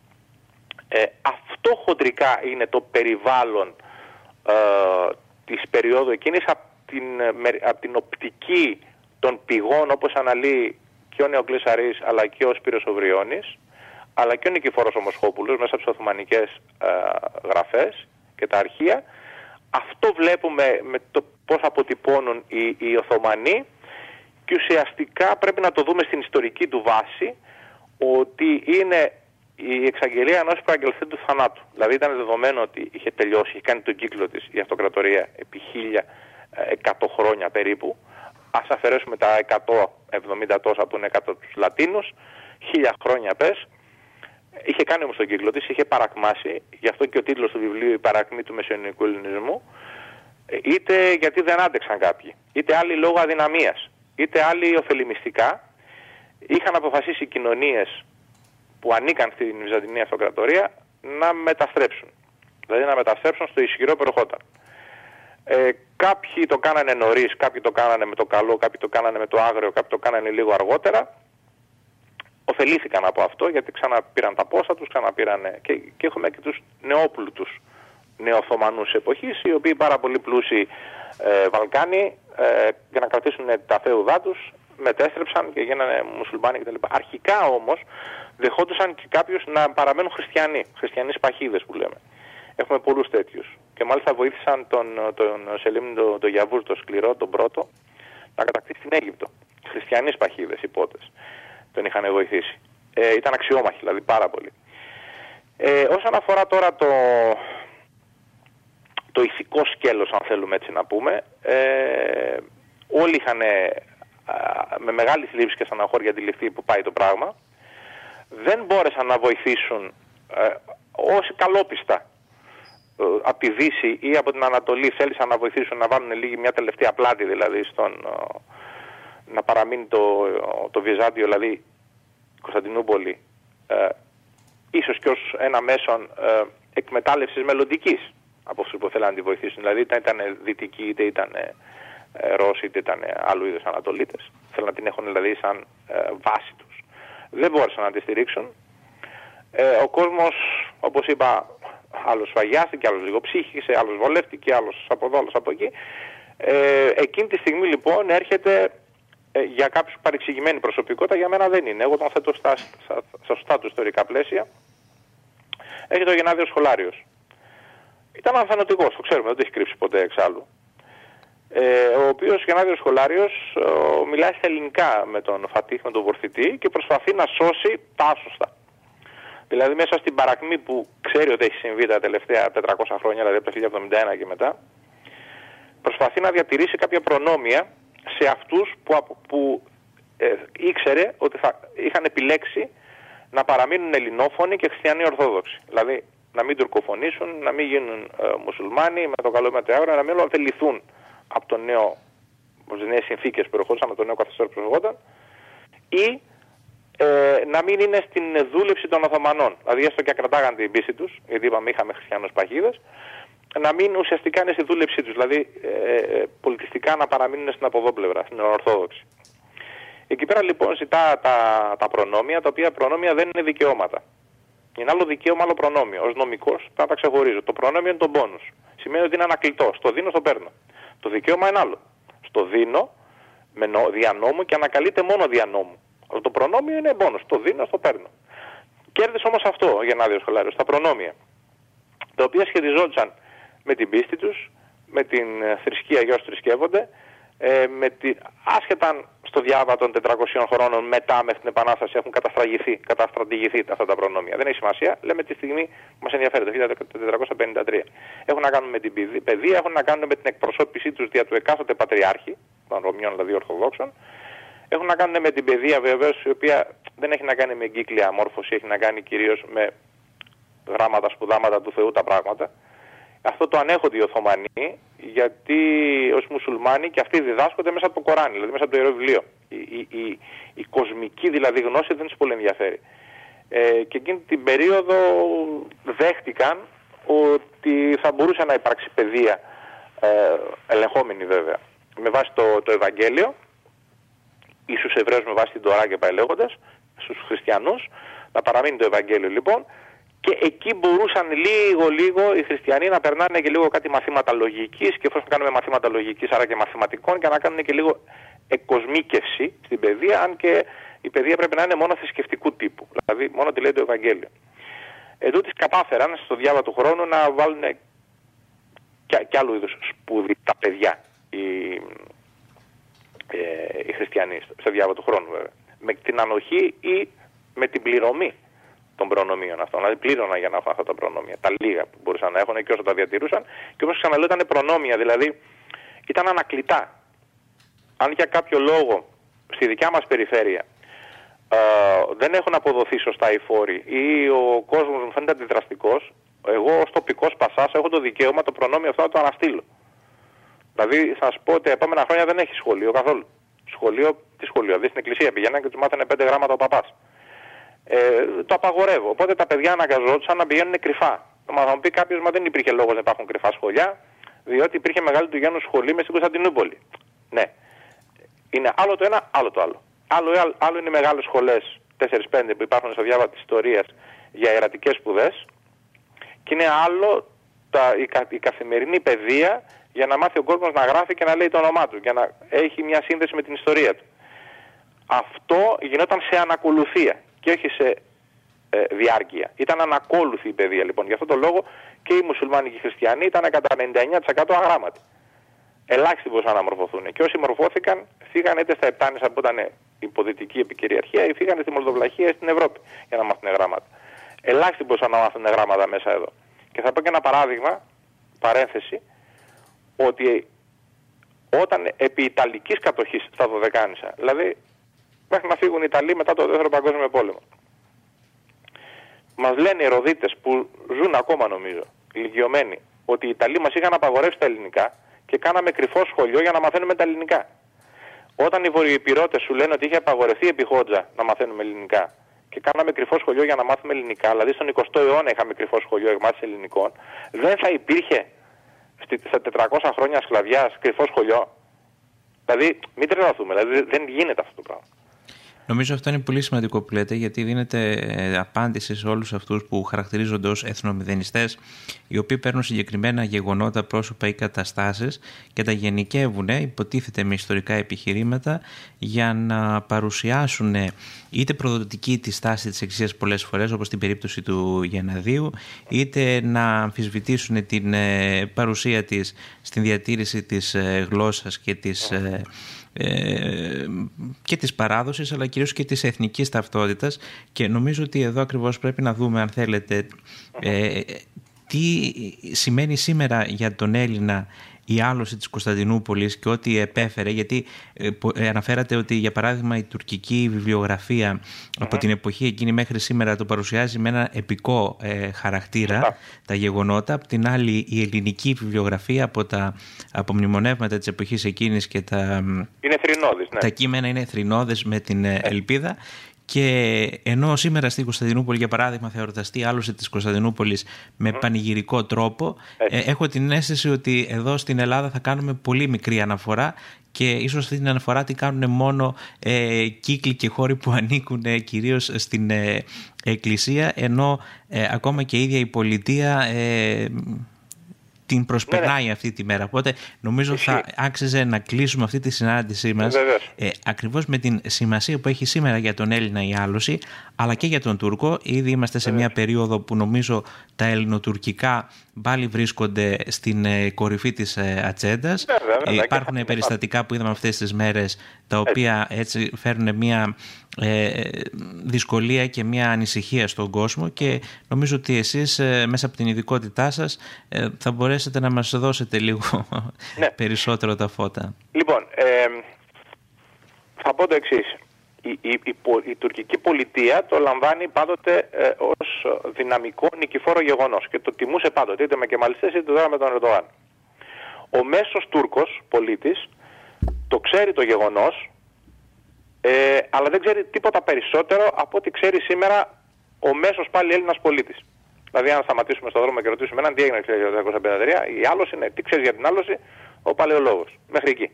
Αυτό χοντρικά είναι το περιβάλλον της περίοδου εκείνης από την οπτική των πηγών, όπως αναλύει και ο Νεοκλής Αρής αλλά και ο Σπύρος ο Βριώνης, αλλά και ο Νικηφόρος ο Μοσχόπουλος μέσα από τις Οθωμανικές γραφές και τα αρχεία. Αυτό βλέπουμε με το πώς αποτυπώνουν οι Οθωμανοί, και ουσιαστικά πρέπει να το δούμε στην ιστορική του βάση, ότι είναι η εξαγγελία ενός προαγγελθέντου θανάτου. Δηλαδή ήταν δεδομένο ότι είχε τελειώσει, είχε κάνει τον κύκλο της η αυτοκρατορία επί 1100 χρόνια περίπου. Ας αφαιρέσουμε τα 170 τόσα που είναι κάτω τους Λατίνους, 1000 χρόνια πες. Είχε κάνει όμως τον κύκλο της, είχε παρακμάσει, γι' αυτό και ο τίτλος του βιβλίου «Η παρακμή του μεσαιωνικού ελληνισμού», είτε γιατί δεν άντεξαν κάποιοι, είτε άλλοι λόγω αδυναμίας, είτε άλλοι ωφελημιστικά. Είχαν αποφασίσει οι κοινωνίες που ανήκαν στην Βυζαντινή Αυτοκρατορία να μεταστρέψουν. Δηλαδή να μεταστρέψουν στο ισχυρό που ερχόταν. Κάποιοι το κάνανε νωρίς, κάποιοι το κάνανε με το καλό, κάποιοι το κάνανε με το άγριο, κάποιοι το κάνανε λίγο αργότερα. Ωφελήθηκαν από αυτό, γιατί ξαναπήραν τα πόσα τους, ξαναπήραν και έχουμε και τους νεόπλουτους νεοοθωμανούς εποχής, οι οποίοι πάρα πολύ πλούσιοι Βαλκάνοι, για να κρατήσουν τα φέουδά τους, μετέστρεψαν και γίνανε μουσουλμάνοι κτλ. Αρχικά όμως δεχόντουσαν και κάποιους να παραμένουν χριστιανοί σπαχίδες που λέμε. Έχουμε πολλούς τέτοιους. Και μάλιστα βοήθησαν τον Σελίμ τον Γιαβούρ, το σκληρό, τον πρώτο, να κατακτήσει την Αίγυπτο. Χριστιανοί σπαχίδες, υπότες, τον είχαν βοηθήσει. Ήταν αξιόμαχοι, δηλαδή πάρα πολύ. Όσον αφορά τώρα το ηθικό σκέλος, αν θέλουμε έτσι να πούμε, όλοι είχαν με μεγάλη θλίψη και στεναχώρια αντιληφθεί που πάει το πράγμα. Δεν μπόρεσαν να βοηθήσουν όσοι καλόπιστα από τη Δύση ή από την Ανατολή θέλησαν να βοηθήσουν να βάλουν μια τελευταία πλάτη, δηλαδή να παραμείνει το Βυζάντιο, δηλαδή η Κωνσταντινούπολη, ίσως και ως ένα μέσον εκμετάλλευσης μελλοντικής από αυτούς που θέλαν να τη βοηθήσουν. Δηλαδή είτε ήταν Δυτικοί, είτε ήταν Ρώσοι, είτε ήταν άλλου είδους Ανατολίτες. Θέλουν να την έχουν δηλαδή σαν βάση τους. Δεν μπόρεσαν να τη στηρίξουν. Ο κόσμος, όπως είπα, άλλος σφαγιάστηκε, άλλος λίγο ψύχησε, άλλος βολεύτηκε, άλλος από εδώ, άλλος από εκεί. Εκείνη τη στιγμή λοιπόν έρχεται για κάποιους παρεξηγημένη προσωπικότητα, για μένα δεν είναι. Εγώ τον θέτω στα σωστά του ιστορικά πλαίσια. Έρχεται ο Γενάδιος Σχολάριος. Ήταν ανθανωτικός, το ξέρουμε, δεν το έχει κρύψει ποτέ εξάλλου. Ο οποίος Γενάδιος Σχολάριος μιλάει στα ελληνικά με τον Φατίχ, με τον Βορθητή, και προσπαθεί να σώσει τα άσωστα. Δηλαδή μέσα στην παρακμή που ξέρει ότι έχει συμβεί τα τελευταία 400 χρόνια, δηλαδή από το 1071 και μετά, προσπαθεί να διατηρήσει κάποια προνόμια σε αυτούς που ήξερε ότι θα είχαν επιλέξει να παραμείνουν ελληνόφωνοι και χριστιανοί ορθόδοξοι. Δηλαδή να μην τουρκοφωνήσουν, να μην γίνουν μουσουλμάνοι με το καλό ή με το άγριο, να μην ωφεληθούν από τις νέες συνθήκες που ερχόντουσαν, από το νέο καθεστώς που ερχόταν, ή να μην είναι στην δούλευση των Οθωμανών. Δηλαδή έστω και κρατάγαν την πίστη τους, γιατί είπαμε είχαμε χριστιανούς παχίδες, να μην ουσιαστικά είναι στη δούλεψή τους, δηλαδή πολιτιστικά να παραμείνουν στην αποδόπλευρα, στην Ορθόδοξη. Εκεί πέρα λοιπόν ζητά τα προνόμια, τα οποία προνόμια δεν είναι δικαιώματα. Είναι άλλο δικαίωμα, άλλο προνόμιο. Ως νομικός θα τα ξεχωρίζω. Το προνόμιο είναι το bonus. Σημαίνει ότι είναι ανακλητό. Στο δίνω, στο παίρνω. Το δικαίωμα είναι άλλο. Στο δίνω με δια νόμου και ανακαλείται μόνο δια νόμου. Το προνόμιο είναι bonus. Το δίνω, στο παίρνω. Κέρδισε όμως αυτό ο Γενάδιος Σχολάριος, τα προνόμια, τα οποία σχετιζόντουσαν με την πίστη τους, με την θρησκεία για όσους θρησκεύονται, άσχετα στο διάβα των 400 χρόνων μετά μέχρι την Επανάσταση έχουν καταστρατηγηθεί αυτά τα προνόμια. Δεν έχει σημασία, λέμε τη στιγμή που μας ενδιαφέρει, το 1453. Έχουν να κάνουν με την παιδεία, έχουν να κάνουν με την εκπροσώπησή τους δια του εκάστοτε πατριάρχη, των Ρωμιών δηλαδή Ορθοδόξων, έχουν να κάνουν με την παιδεία βεβαίως, η οποία δεν έχει να κάνει με εγκύκλια μόρφωση, έχει να κάνει κυρίως με γράμματα, σπουδάματα του Θεού τα πράγματα. Αυτό το ανέχονται οι Οθωμανοί, γιατί ως μουσουλμάνοι και αυτοί διδάσκονται μέσα από το Κοράνι, δηλαδή μέσα από το Ιερό Βιβλίο. Η κοσμική δηλαδή γνώση δεν τους πολύ ενδιαφέρει. και εκείνη την περίοδο δέχτηκαν ότι θα μπορούσε να υπάρξει παιδεία, ελεγχόμενη βέβαια, με βάση το Ευαγγέλιο, ή στους Εβραίους με βάση την Τωρά και πάει λέγοντας, στους χριστιανούς, να παραμείνει το Ευαγγέλιο λοιπόν, και εκεί μπορούσαν λίγο οι χριστιανοί να περνάνε και λίγο κάτι μαθήματα λογικής, και εφόσον κάνουμε μαθήματα λογικής, άρα και μαθηματικών, και να κάνουν και λίγο εκκοσμίκευση στην παιδεία, αν και η παιδεία πρέπει να είναι μόνο θρησκευτικού τύπου, δηλαδή μόνο τι λέει το Ευαγγέλιο. Εντούτοις κατάφεραν στο διάβα του χρόνου να βάλουν και άλλου είδους σπούδι τα παιδιά, οι χριστιανοί, στο διάβα του χρόνου βέβαια. Με την ανοχή ή με την πληρωμή των προνομίων αυτών. Δηλαδή πλήρωναν για να έχουν αυτά τα προνόμια. Τα λίγα που μπορούσαν να έχουν και όσο τα διατηρούσαν. Και όπως ξαναλέω, ήταν προνόμια, δηλαδή ήταν ανακλητά. Αν για κάποιο λόγο στη δικιά μας περιφέρεια δεν έχουν αποδοθεί σωστά οι φόροι ή ο κόσμος μου φαίνεται αντιδραστικός, εγώ ως τοπικός πασάς έχω το δικαίωμα το προνόμιο αυτό να το αναστείλω. Δηλαδή θα σας πω ότι τα επόμενα χρόνια δεν έχει σχολείο καθόλου. Τι σχολείο, δηλαδή στην εκκλησία πηγαίναν και τους μάθανε 5 γράμματα ο παπάς. Το απαγορεύω. Οπότε τα παιδιά αναγκαζόντουσαν να πηγαίνουν κρυφά. Θα μου πει κάποιος, μα δεν υπήρχε λόγος να υπάρχουν κρυφά σχολιά, διότι υπήρχε μεγάλη του γένους σχολή μες στην Κωνσταντινούπολη. Ναι. Είναι άλλο το ένα, άλλο το άλλο. Άλλο είναι οι μεγάλες σχολές, 4-5 που υπάρχουν στο διάβα της ιστορίας για ιερατικές σπουδές, και είναι άλλο η καθημερινή παιδεία για να μάθει ο κόσμος να γράφει και να λέει το όνομά του, για να έχει μια σύνδεση με την ιστορία του. Αυτό γινόταν σε ανακολουθία και όχι σε διάρκεια. Ήταν ανακόλουθη η παιδεία λοιπόν. Γι' αυτό το λόγο και οι μουσουλμάνοι και οι χριστιανοί ήταν κατά 99% αγράμματοι. Ελάχιστοι μπορούσαν να μορφωθούν. Και όσοι μορφώθηκαν φύγαν είτε στα Επτάνησα που ήταν υποδυτική επικυριαρχία ή φύγαν στη Μολδοβλαχία ή στην Ευρώπη για να μάθουν γράμματα. Ελάχιστοι μπορούσαν να μάθουν γράμματα μέσα εδώ. Και θα πω και ένα παράδειγμα, παρένθεση, ότι όταν επί Ιταλικής κατοχής στα Δωδεκάνησα, δηλαδή μέχρι να φύγουν οι Ιταλοί μετά το Δεύτερο Παγκόσμιο Πόλεμο, μας λένε οι Ροδίτες που ζουν ακόμα νομίζω, ηλικιωμένοι, ότι οι Ιταλοί μας είχαν απαγορεύσει τα ελληνικά και κάναμε κρυφό σχολείο για να μαθαίνουμε τα ελληνικά. Όταν οι Βορειοϊπηρώτες σου λένε ότι είχε απαγορευτεί επί Χότζα να μαθαίνουμε ελληνικά και κάναμε κρυφό σχολείο για να μάθουμε ελληνικά, δηλαδή στον 20ο αιώνα είχαμε κρυφό σχολείο εκμάθησης ελληνικών, δεν θα υπήρχε στα 400 χρόνια σκλαβιάς κρυφό σχολείο. Δηλαδή μην τρελαθούμε, δηλαδή δεν γίνεται αυτό το πράγμα. Νομίζω αυτό είναι πολύ σημαντικό που λέτε, γιατί δίνεται απάντηση σε όλους αυτούς που χαρακτηρίζονται ως εθνομηδενιστές, οι οποίοι παίρνουν συγκεκριμένα γεγονότα, πρόσωπα ή καταστάσεις και τα γενικεύουν, υποτίθεται με ιστορικά επιχειρήματα, για να παρουσιάσουν είτε προδοτική τη στάση της Εκκλησίας πολλές φορές, όπως στην περίπτωση του Γενναδίου, είτε να αμφισβητήσουν την παρουσία της στην διατήρηση της γλώσσας και της παράδοσης, αλλά κυρίως και της εθνικής ταυτότητας. Και νομίζω ότι εδώ ακριβώς πρέπει να δούμε, αν θέλετε, τι σημαίνει σήμερα για τον Έλληνα η άλωση της Κωνσταντινούπολης και ό,τι επέφερε, γιατί αναφέρατε ότι για παράδειγμα η τουρκική βιβλιογραφία από την εποχή εκείνη μέχρι σήμερα το παρουσιάζει με ένα επικό χαρακτήρα τα γεγονότα, απ' την άλλη η ελληνική βιβλιογραφία από τα απομνημονεύματα της εποχής εκείνης και είναι θρηνώδης, ναι. Τα κείμενα είναι θρηνώδες με την ελπίδα. Και ενώ σήμερα στην Κωνσταντινούπολη, για παράδειγμα, θα εορταστεί η άλωση της Κωνσταντινούπολης με πανηγυρικό τρόπο, έχω την αίσθηση ότι εδώ στην Ελλάδα θα κάνουμε πολύ μικρή αναφορά και ίσως αυτή την αναφορά την κάνουν μόνο κύκλοι και χώροι που ανήκουν κυρίως στην Εκκλησία, ενώ ακόμα και η ίδια η πολιτεία την προσπερνάει αυτή τη μέρα. Οπότε νομίζω θα άξιζε να κλείσουμε αυτή τη συνάντησή μας ακριβώς με την σημασία που έχει σήμερα για τον Έλληνα η άλωση, αλλά και για τον Τούρκο. Ήδη είμαστε σε μια περίοδο που νομίζω τα ελληνοτουρκικά πάλι βρίσκονται στην κορυφή της ατζέντας. Υπάρχουν περιστατικά που είδαμε αυτές τις μέρες, τα οποία έτσι φέρνουν μια δυσκολία και μια ανησυχία στον κόσμο, και νομίζω ότι εσείς μέσα από την ειδικότητά σας θα μπορέσετε να μας δώσετε λίγο περισσότερο τα φώτα. Λοιπόν, θα πω το εξής. Η τουρκική πολιτεία το λαμβάνει πάντοτε ως δυναμικό νικηφόρο γεγονός και το τιμούσε πάντοτε, είτε με κεμαλιστές είτε τώρα με τον Ερντογάν. Ο μέσος Τούρκος πολίτης το ξέρει το γεγονός, αλλά δεν ξέρει τίποτα περισσότερο από ό,τι ξέρει σήμερα ο μέσος πάλι Έλληνας πολίτης. Δηλαδή, αν σταματήσουμε στον δρόμο και ρωτήσουμε έναν τι έγινε το 1953, η άλωση είναι τι ξέρει για την άλωση, ο παλαιολόγος. Μέχρι εκεί.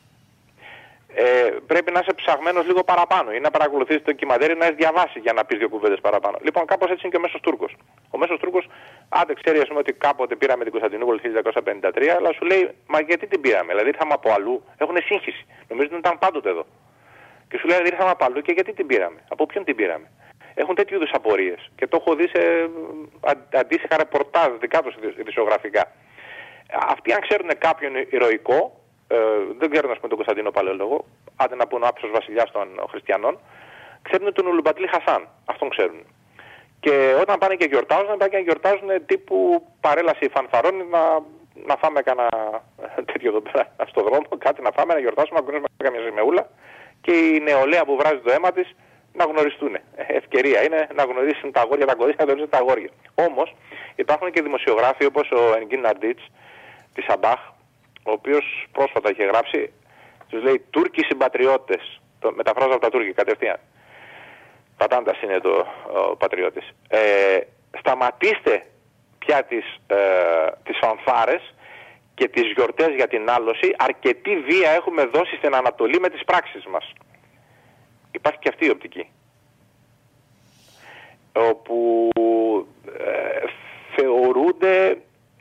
Πρέπει να είσαι ψαγμένος λίγο παραπάνω ή να παρακολουθείς το ντοκιμαντέρ ή να έχεις διαβάσει για να πεις 2 κουβέντες παραπάνω. Λοιπόν, κάπως έτσι είναι και ο μέσος Τούρκος. Ο μέσος Τούρκος, άντε ξέρει, ας πούμε, ότι κάποτε πήραμε την Κωνσταντινούπολη 1953, αλλά σου λέει, μα γιατί την πήραμε? Δηλαδή, ήρθαμε από αλλού, έχουν σύγχυση. Νομίζω ότι ήταν πάντοτε εδώ. Και σου λέει, ήρθαμε από αλλού και γιατί την πήραμε? Από ποιον την πήραμε? Έχουν τέτοιου είδους απορίες. Και το έχω δει σε αντίστοιχα ρεπορτάζ δικά τους ειδησιογραφικά. Αυτοί, αν ξέρουν κάποιον ηρωικό, δεν ξέρουν, ας πούμε, τον Κωνσταντίνο Παλαιολόγο, άντε να πούνε ο άψος βασιλιάς των χριστιανών, ξέρουν τον Ουλουμπατλή Χασάν. Αυτόν ξέρουν. Και όταν πάνε και γιορτάζουν, τύπου παρέλαση φανφαρών να φάμε κανένα τέτοιο εδώ πέρα στον δρόμο, κάτι να φάμε, να γιορτάσουμε, να γνωρίσουμε καμιά ζημεούλα και η νεολαία που βράζει το αίμα της να γνωριστούν. Ευκαιρία είναι να γνωρίσουν τα αγόρια, τα κορίτσια, να γνωρίσουν τα αγόρια. Όμως υπάρχουν και δημοσιογράφοι όπως ο Ενγκίν Ναρντίτς της Αμπάχ, ο οποίος πρόσφατα είχε γράψει, τους λέει Τούρκοι συμπατριώτες. Το μεταφράζω από τα Τούρκια κατευθείαν. Πατάντας είναι ο πατριώτης. Σταματήστε πια τις φανφάρες και τις γιορτές για την άλωση. Αρκετή βία έχουμε δώσει στην Ανατολή με τις πράξεις μας. Υπάρχει και αυτή η οπτική. Όπου θεωρούνται...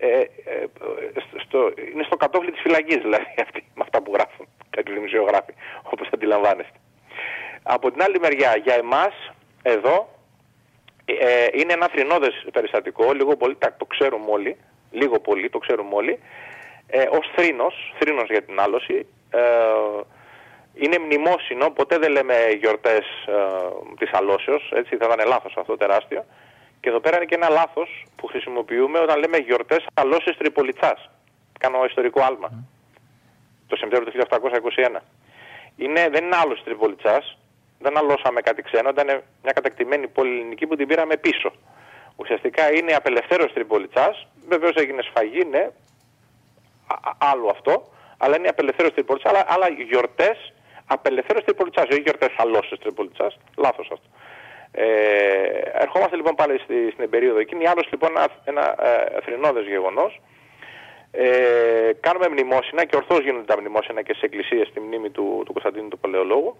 είναι στο κατόφλι της φυλακής δηλαδή αυτοί, με αυτά που γράφουν κάποιοι δημοσιογράφοι, όπως αντιλαμβάνεστε. Από την άλλη μεριά, για εμάς εδώ είναι ένα θρηνώδες περιστατικό, λίγο πολύ το ξέρουμε όλοι, λίγο πολύ το ξέρουμε όλοι, ως θρήνος για την άλωση. Είναι μνημόσυνο, ποτέ δεν λέμε γιορτές της αλώσεως, έτσι θα ήταν λάθος αυτό τεράστιο. Και εδώ πέρα είναι και ένα λάθος που χρησιμοποιούμε όταν λέμε γιορτές αλώσεως Τριπολιτσάς. Κάνω ιστορικό άλμα. Το Σεπτέμβριο του 1821. Δεν είναι άλωση Τριπολιτσάς, δεν αλώσαμε κάτι ξένο, ήταν μια κατακτημένη πόλη ελληνική που την πήραμε πίσω. Ουσιαστικά είναι η απελευθέρωση Τριπολιτσάς, βεβαίως έγινε σφαγή, ναι, άλλο αυτό, αλλά είναι η απελευθέρωση Τριπολιτσάς, αλλά γιορτές απελευθέρωση Τριπολιτσάς, όχι γιορτές αλώσεως Τριπολιτσάς, λάθος αυτό. Ερχόμαστε λοιπόν πάλι στην περίοδο εκείνη. Άλλος λοιπόν ένα θρηνώδες γεγονός. Κάνουμε μνημόσυνα και ορθώς γίνονται τα μνημόσυνα και στις εκκλησίες στη μνήμη του Κωνσταντίνου του Παλαιολόγου,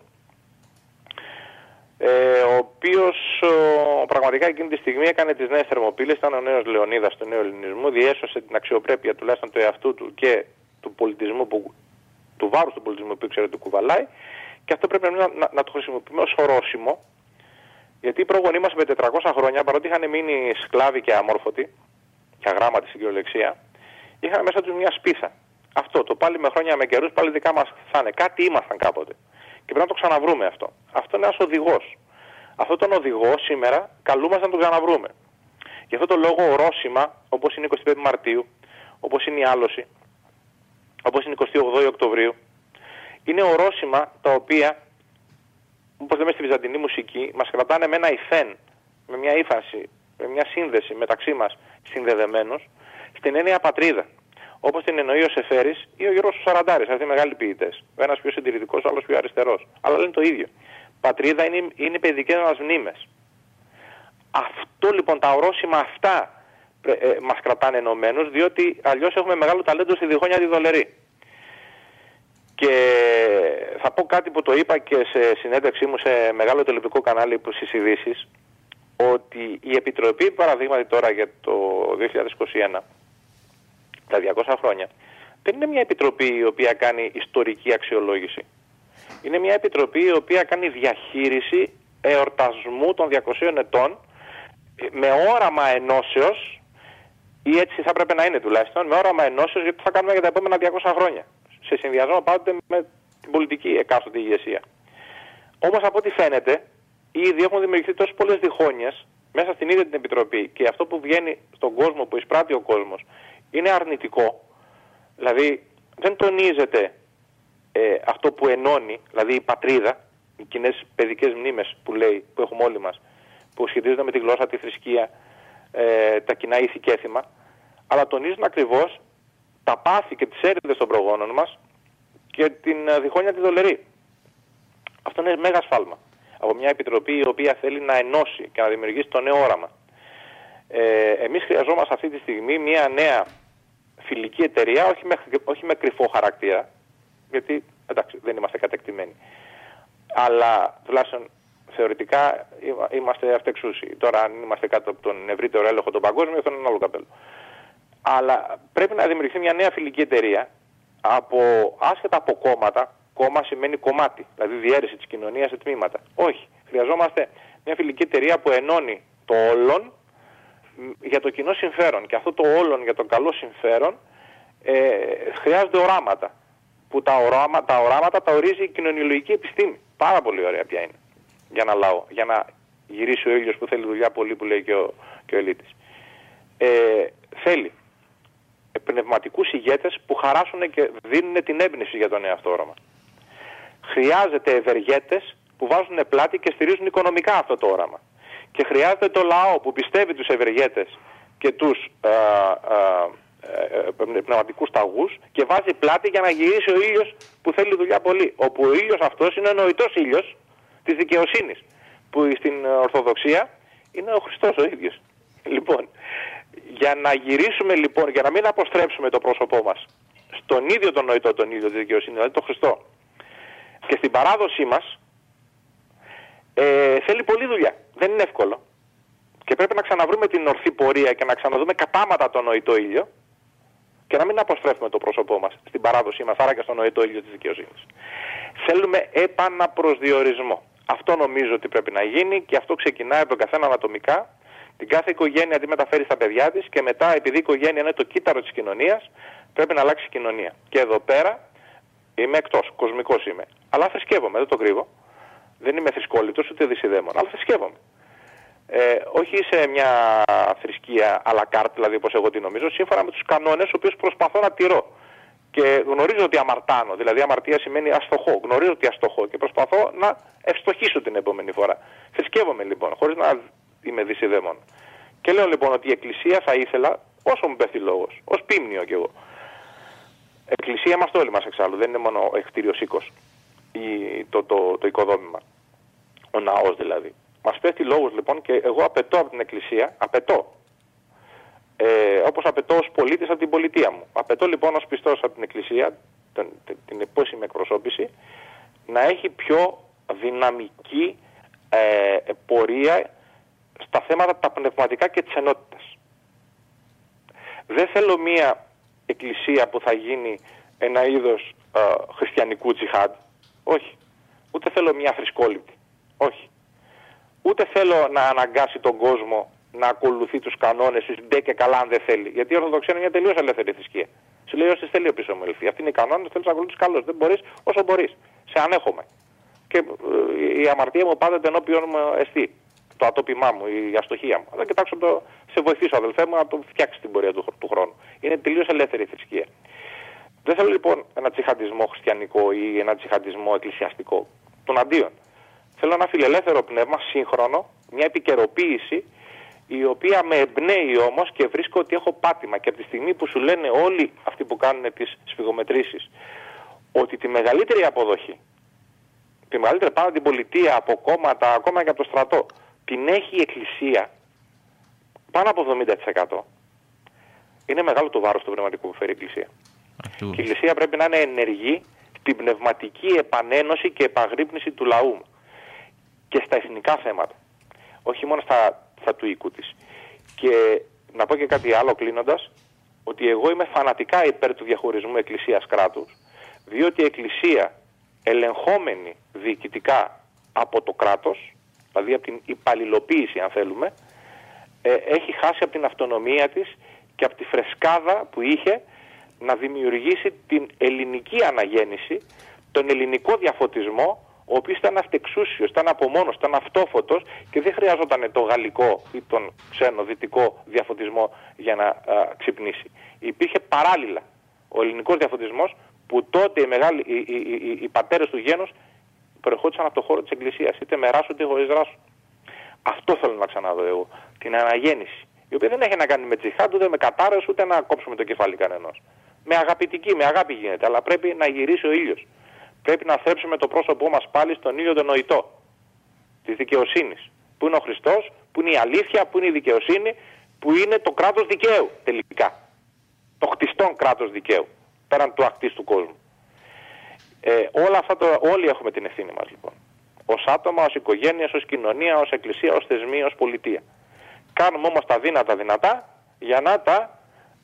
ο οποίος πραγματικά εκείνη τη στιγμή έκανε τις νέες Θερμοπύλες, ήταν ο νέος Λεωνίδας του νέου ελληνισμού, διέσωσε την αξιοπρέπεια τουλάχιστον του εαυτού του και του πολιτισμού, του βάρους του πολιτισμού που ήξερε ότι κουβαλάει, και αυτό πρέπει να το χρησιμοποιούμε ως ορόσημο. Γιατί οι πρόγονοί μας με 400 χρόνια, παρότι είχαν μείνει σκλάβοι και αμόρφωτοι, και αγράμματοι στην κυριολεξία, είχαν μέσα τους μια σπίθα. Αυτό το πάλι με χρόνια με καιρούς, πάλι δικά μας θα είναι. Κάτι ήμασταν κάποτε. Και πρέπει να το ξαναβρούμε αυτό. Αυτό είναι ένας οδηγός. Αυτό τον οδηγό σήμερα καλούμαστε να τον ξαναβρούμε. Γι' αυτό το λόγο ορόσημα, όπως είναι 25 Μαρτίου, όπως είναι η άλωση, όπως είναι 28 Οκτωβρίου, είναι ορόσημα τα οποία, όπως λέμε στη βυζαντινή μουσική, μας κρατάνε με ένα υφέν, με μια ύφαση, με μια σύνδεση μεταξύ μας συνδεδεμένους, στην έννοια πατρίδα. Όπως την εννοεί ο Σεφέρης ή ο Γιώργος ο Σαραντάρης, αυτοί οι μεγάλοι ποιητές. Ο ένας πιο συντηρητικός, ο άλλος πιο αριστερός. Αλλά λένε το ίδιο. Πατρίδα είναι οι παιδικές μας μνήμες. Αυτό λοιπόν, τα ορόσημα αυτά μας κρατάνε ενωμένους, διότι αλλιώς έχουμε μεγάλο ταλέντο στη διχόνοια τη δολερή. Και θα πω κάτι που το είπα και σε συνέντευξή μου σε μεγάλο τηλεοπτικό κανάλι που στις ειδήσεις, ότι η Επιτροπή, παραδείγματι τώρα για το 2021, τα 200 χρόνια, δεν είναι μια επιτροπή η οποία κάνει ιστορική αξιολόγηση. Είναι μια επιτροπή η οποία κάνει διαχείριση εορτασμού των 200 ετών με όραμα ενώσεως, ή έτσι θα πρέπει να είναι τουλάχιστον, με όραμα ενώσεως γιατί θα κάνουμε για τα επόμενα 200 χρόνια. Σε συνδυασμό πάντοτε με την πολιτική εκάστοτε ηγεσία. Όμως από ό,τι φαίνεται, ήδη έχουν δημιουργηθεί τόσες πολλές διχόνοιες μέσα στην ίδια την Επιτροπή και αυτό που βγαίνει στον κόσμο, που εισπράττει ο κόσμος, είναι αρνητικό. Δηλαδή δεν τονίζεται αυτό που ενώνει, δηλαδή η πατρίδα, οι κοινές παιδικές μνήμες που λέει, που έχουμε όλοι μας, που σχετίζονται με τη γλώσσα, τη θρησκεία, τα κοινά ήθη και έθιμα, αλλά τονίζουν ακριβώς τα πάθη και τις έρηδες των προγόνων μας και την διχόνοια τη δολερή. Αυτό είναι μέγα σφάλμα. από μια επιτροπή η οποία θέλει να ενώσει και να δημιουργήσει το νέο όραμα. Εμείς χρειαζόμαστε αυτή τη στιγμή μια νέα φιλική εταιρεία, όχι με κρυφό χαρακτήρα, γιατί εντάξει, δεν είμαστε κατεκτημένοι. Αλλά τουλάχιστον θεωρητικά είμαστε αυτεξούσιοι. Τώρα, αν είμαστε κάτω από τον ευρύτερο έλεγχο των παγκόσμιων, αυτό είναι ένα άλλο καπέλο. Αλλά πρέπει να δημιουργηθεί μια νέα φιλική εταιρεία, άσχετα από κόμματα. Κόμμα σημαίνει κομμάτι, δηλαδή διαίρεση της κοινωνίας σε τμήματα. Όχι. Χρειαζόμαστε μια φιλική εταιρεία που ενώνει το όλον για το κοινό συμφέρον. Και αυτό το όλον για το καλό συμφέρον χρειάζονται οράματα. Που τα οράματα τα ορίζει η κοινωνιολογική επιστήμη. Πάρα πολύ ωραία πια είναι για ένα λαό. Για να γυρίσει ο ήλιος που θέλει δουλειά πολύ, που λέει και ο Ελίτης. Θέλει πνευματικούς ηγέτες που χαράσουν και δίνουν την έμπνευση για το νέο αυτό όραμα. Χρειάζεται ευεργέτες που βάζουν πλάτη και στηρίζουν οικονομικά αυτό το όραμα. Και χρειάζεται το λαό που πιστεύει τους ευεργέτες και τους πνευματικούς ταγούς και βάζει πλάτη για να γυρίσει ο ήλιος που θέλει δουλειά πολύ. Όπου ο ήλιος αυτός είναι ο νοητός ήλιος της δικαιοσύνης, που στην Ορθοδοξία είναι ο Χριστός ο ίδιος. Λοιπόν, για να γυρίσουμε λοιπόν, για να μην αποστρέψουμε το πρόσωπό μας στον ίδιο τον νοητό, τον ίδιο της δικαιοσύνης, δηλαδή τον Χριστό, και στην παράδοσή μας, θέλει πολλή δουλειά. Δεν είναι εύκολο. Και πρέπει να ξαναβρούμε την ορθή πορεία και να ξαναδούμε κατάματα τον νοητό ήλιο και να μην αποστρέφουμε το πρόσωπό μας στην παράδοσή μας, άρα και στον νοητό ήλιο της δικαιοσύνης. Θέλουμε επαναπροσδιορισμό. Αυτό νομίζω ότι πρέπει να γίνει και αυτό ξεκινάει από τον καθένα ανατομικά. Την κάθε οικογένεια τη μεταφέρει στα παιδιά της και μετά, επειδή η οικογένεια είναι το κύτταρο της κοινωνίας, πρέπει να αλλάξει η κοινωνία. Και εδώ πέρα είμαι εκτός, κοσμικός είμαι. Αλλά θρησκεύομαι, δεν το κρύβω. Δεν είμαι θρησκόληπτος ούτε δυσιδαίμων, αλλά θρησκεύομαι. Όχι σε μια θρησκεία à la carte, δηλαδή όπως εγώ τη νομίζω, σύμφωνα με τους κανόνες, τους οποίους προσπαθώ να τηρώ. Και γνωρίζω ότι αμαρτάνω, δηλαδή αμαρτία σημαίνει αστοχώ. Γνωρίζω ότι αστοχώ και προσπαθώ να ευστοχήσω την επόμενη φορά. Θρησκεύομαι λοιπόν, χωρίς να είμαι δυσιδαίμων. Και λέω λοιπόν ότι η Εκκλησία θα ήθελα, όσο μου πέφτει λόγος, ως πίμνιο κι εγώ. Εκκλησία είμαστε όλοι μας εξάλλου, δεν είναι μόνο εκτήριος οίκος το οικοδόμημα, ο ναός δηλαδή. Μας πέφτει λόγος λοιπόν και εγώ απαιτώ από την Εκκλησία, όπως απαιτώ ως πολίτης από την πολιτεία μου. Απαιτώ λοιπόν ως πιστός από την Εκκλησία, την επίσημη εκπροσώπηση, να έχει πιο δυναμική πορεία στα θέματα τα πνευματικά και της ενότητας. Δεν θέλω μία εκκλησία που θα γίνει ένα είδος χριστιανικού τζιχάντ. Όχι. Ούτε θέλω μία θρησκόληπτη. Όχι. Ούτε θέλω να αναγκάσει τον κόσμο να ακολουθεί τους κανόνες της ντε και καλά αν δεν θέλει. Γιατί η Ορθοδοξία είναι μια τελείως ελεύθερη θρησκεία. Σου λέει όσοι θέλει ο πίσω μου ελφή. Αυτοί είναι οι κανόνες, θέλεις να ακολουθείς καλώς. Δεν μπορείς όσο μπορείς. Σε ανέχομαι. Και η αμαρτία μου πάντοτε ενώπιον μου εστί. Το ατόπιμά μου, η αστοχία μου. Θα κοιτάξω σε βοηθήσω αδελφέ μου να το φτιάξει την πορεία του χρόνου. Είναι τελείως ελεύθερη η θρησκεία. Δεν θέλω λοιπόν ένα τσιχαντισμό χριστιανικό ή ένα τσιχαντισμό εκκλησιαστικό. Τον αντίον. Θέλω ένα φιλελεύθερο πνεύμα, σύγχρονο, μια επικαιροποίηση, η οποία με εμπνέει όμως και βρίσκω ότι έχω πάτημα. Και από τη στιγμή που σου λένε όλοι αυτοί που κάνουν τις σφυγομετρήσεις ότι τη μεγαλύτερη αποδοχή, τη μεγαλύτερη πάνω την πολιτεία, από κόμματα, ακόμα και από το στρατό, την έχει η Εκκλησία πάνω από 70%. Είναι μεγάλο το βάρος του πνευματικού που φέρει η Εκκλησία. Και η Εκκλησία πρέπει να είναι ενεργή στην πνευματική επανένωση και επαγρύπνηση του λαού και στα εθνικά θέματα. Όχι μόνο στα του οίκου της. Και να πω και κάτι άλλο κλείνοντας, ότι εγώ είμαι φανατικά υπέρ του διαχωρισμού εκκλησίας-κράτους, διότι η Εκκλησία ελεγχόμενη διοικητικά από το κράτος, δηλαδή από την υπαλληλοποίηση αν θέλουμε, έχει χάσει από την αυτονομία της και από τη φρεσκάδα που είχε να δημιουργήσει την ελληνική αναγέννηση, τον ελληνικό διαφωτισμό, ο οποίος ήταν αυτεξούσιος, ήταν απομόνος, ήταν αυτόφωτος και δεν χρειαζόταν το γαλλικό ή τον ξένο δυτικό διαφωτισμό για να ξυπνήσει. Υπήρχε παράλληλα ο ελληνικός διαφωτισμός που τότε οι πατέρες του γένους προερχόντουσαν από το χώρο της Εκκλησίας, είτε με ράσου είτε χωρίς ράσου. Αυτό θέλω να ξαναδώ εγώ, την αναγέννηση, η οποία δεν έχει να κάνει με τζιχάντ, ούτε με κατάρρες, ούτε να κόψουμε το κεφάλι κανενός. Με αγάπη γίνεται, αλλά πρέπει να γυρίσει ο ήλιος. Πρέπει να θρέψουμε το πρόσωπό μας πάλι στον ήλιο τον νοητό. της δικαιοσύνης. Πού είναι ο Χριστός, πού είναι η αλήθεια, πού είναι η δικαιοσύνη, πού είναι το κράτος δικαίου τελικά. Το χτιστόν κράτος δικαίου, πέραν του αχτίστου κόσμου. Όλα αυτά όλοι έχουμε την ευθύνη μας λοιπόν. Ως άτομα, ως οικογένεια, ως κοινωνία, ως εκκλησία, ως θεσμοί, ως πολιτεία. Κάνουμε όμως τα δυνατά για να τα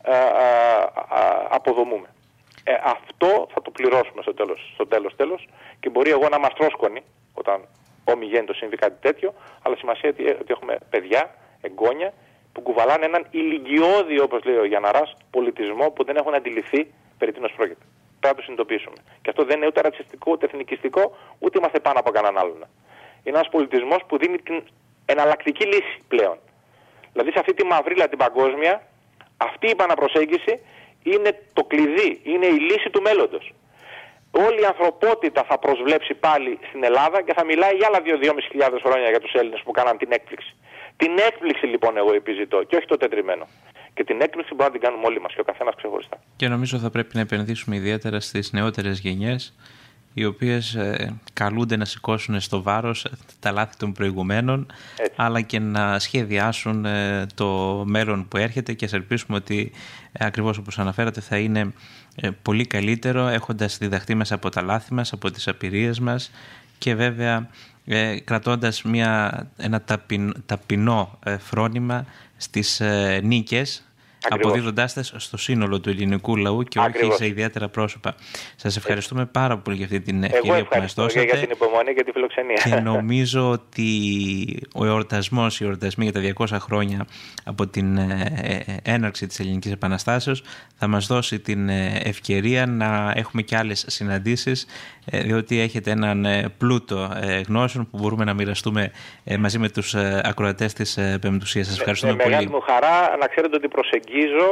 αποδομούμε. Αυτό θα το πληρώσουμε στο τέλος και μπορεί εγώ να είμαστε πρόσκονοι όταν ομιγέννητο συμβεί κάτι τέτοιο, αλλά σημασία ότι έχουμε παιδιά, εγγόνια που κουβαλάνε έναν ηλικιώδη, όπως λέει ο Γιανναράς, πολιτισμό που δεν έχουν αντιληφθεί περί τίνος πρόκειται. Πρέπει να το συνειδητοποιήσουμε. Και αυτό δεν είναι ούτε ρατσιστικό, ούτε εθνικιστικό, ούτε είμαστε πάνω από κανέναν άλλον. Είναι ένας πολιτισμός που δίνει την εναλλακτική λύση πλέον. Δηλαδή σε αυτή τη μαυρίλα την παγκόσμια, αυτή η επαναπροσέγγιση είναι το κλειδί, είναι η λύση του μέλλοντος. Όλη η ανθρωπότητα θα προσβλέψει πάλι στην Ελλάδα και θα μιλάει για άλλα 2.500 χρόνια για τους Έλληνες που κάναν την έκπληξη. Την έκπληξη λοιπόν εγώ επιζητώ και όχι το τετριμένο. Και την έκπληξη μπορούμε να την κάνουμε όλοι μας και ο καθένας ξεχωριστά. Και νομίζω θα πρέπει να επενδύσουμε ιδιαίτερα στις νεότερες γενιές, οι οποίες καλούνται να σηκώσουν στο βάρος τα λάθη των προηγουμένων, αλλά και να σχεδιάσουν το μέλλον που έρχεται, και ας ελπίσουμε ότι ακριβώς όπως αναφέρατε θα είναι πολύ καλύτερο, έχοντας διδαχτεί μέσα από τα λάθη μας, από τις απειρίες μας και βέβαια κρατώντας ένα ταπεινό φρόνημα στις νίκες, αποδίδοντάς τες στο σύνολο του ελληνικού λαού και όχι σε ιδιαίτερα πρόσωπα. Σας ευχαριστούμε πάρα πολύ για αυτή την ευκαιρία που μας δώσατε. Για την υπομονή και τη φιλοξενία. Και νομίζω ότι οι εορτασμοί για τα 200 χρόνια από την έναρξη της Ελληνικής Επαναστάσεως θα μας δώσει την ευκαιρία να έχουμε και άλλες συναντήσεις, διότι έχετε έναν πλούτο γνώσεων που μπορούμε να μοιραστούμε μαζί με τους ακροατές της Πεμπτουσίας. Σας ευχαριστούμε πολύ. Μεγάλη μου χαρά να ξέρετε ότι προσεγγίζω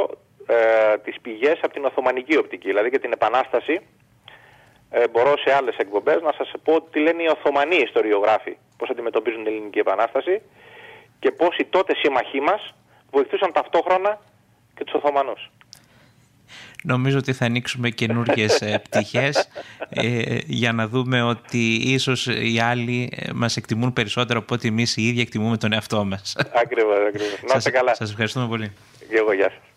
τις πηγές από την Οθωμανική οπτική, δηλαδή και την Επανάσταση. Μπορώ σε άλλες εκπομπές να σας πω τι λένε οι Οθωμανοί ιστοριογράφοι, πώς αντιμετωπίζουν την Ελληνική Επανάσταση και πώς οι τότε σύμμαχοί μας βοηθούσαν ταυτόχρονα και τους Οθωμανούς. Νομίζω ότι θα ανοίξουμε καινούργιες πτυχές για να δούμε ότι ίσως οι άλλοι μας εκτιμούν περισσότερο από ότι εμείς οι ίδιοι εκτιμούμε τον εαυτό μας. Ακριβώς. Να είστε καλά. Σας ευχαριστούμε πολύ. Και εγώ, γεια σας.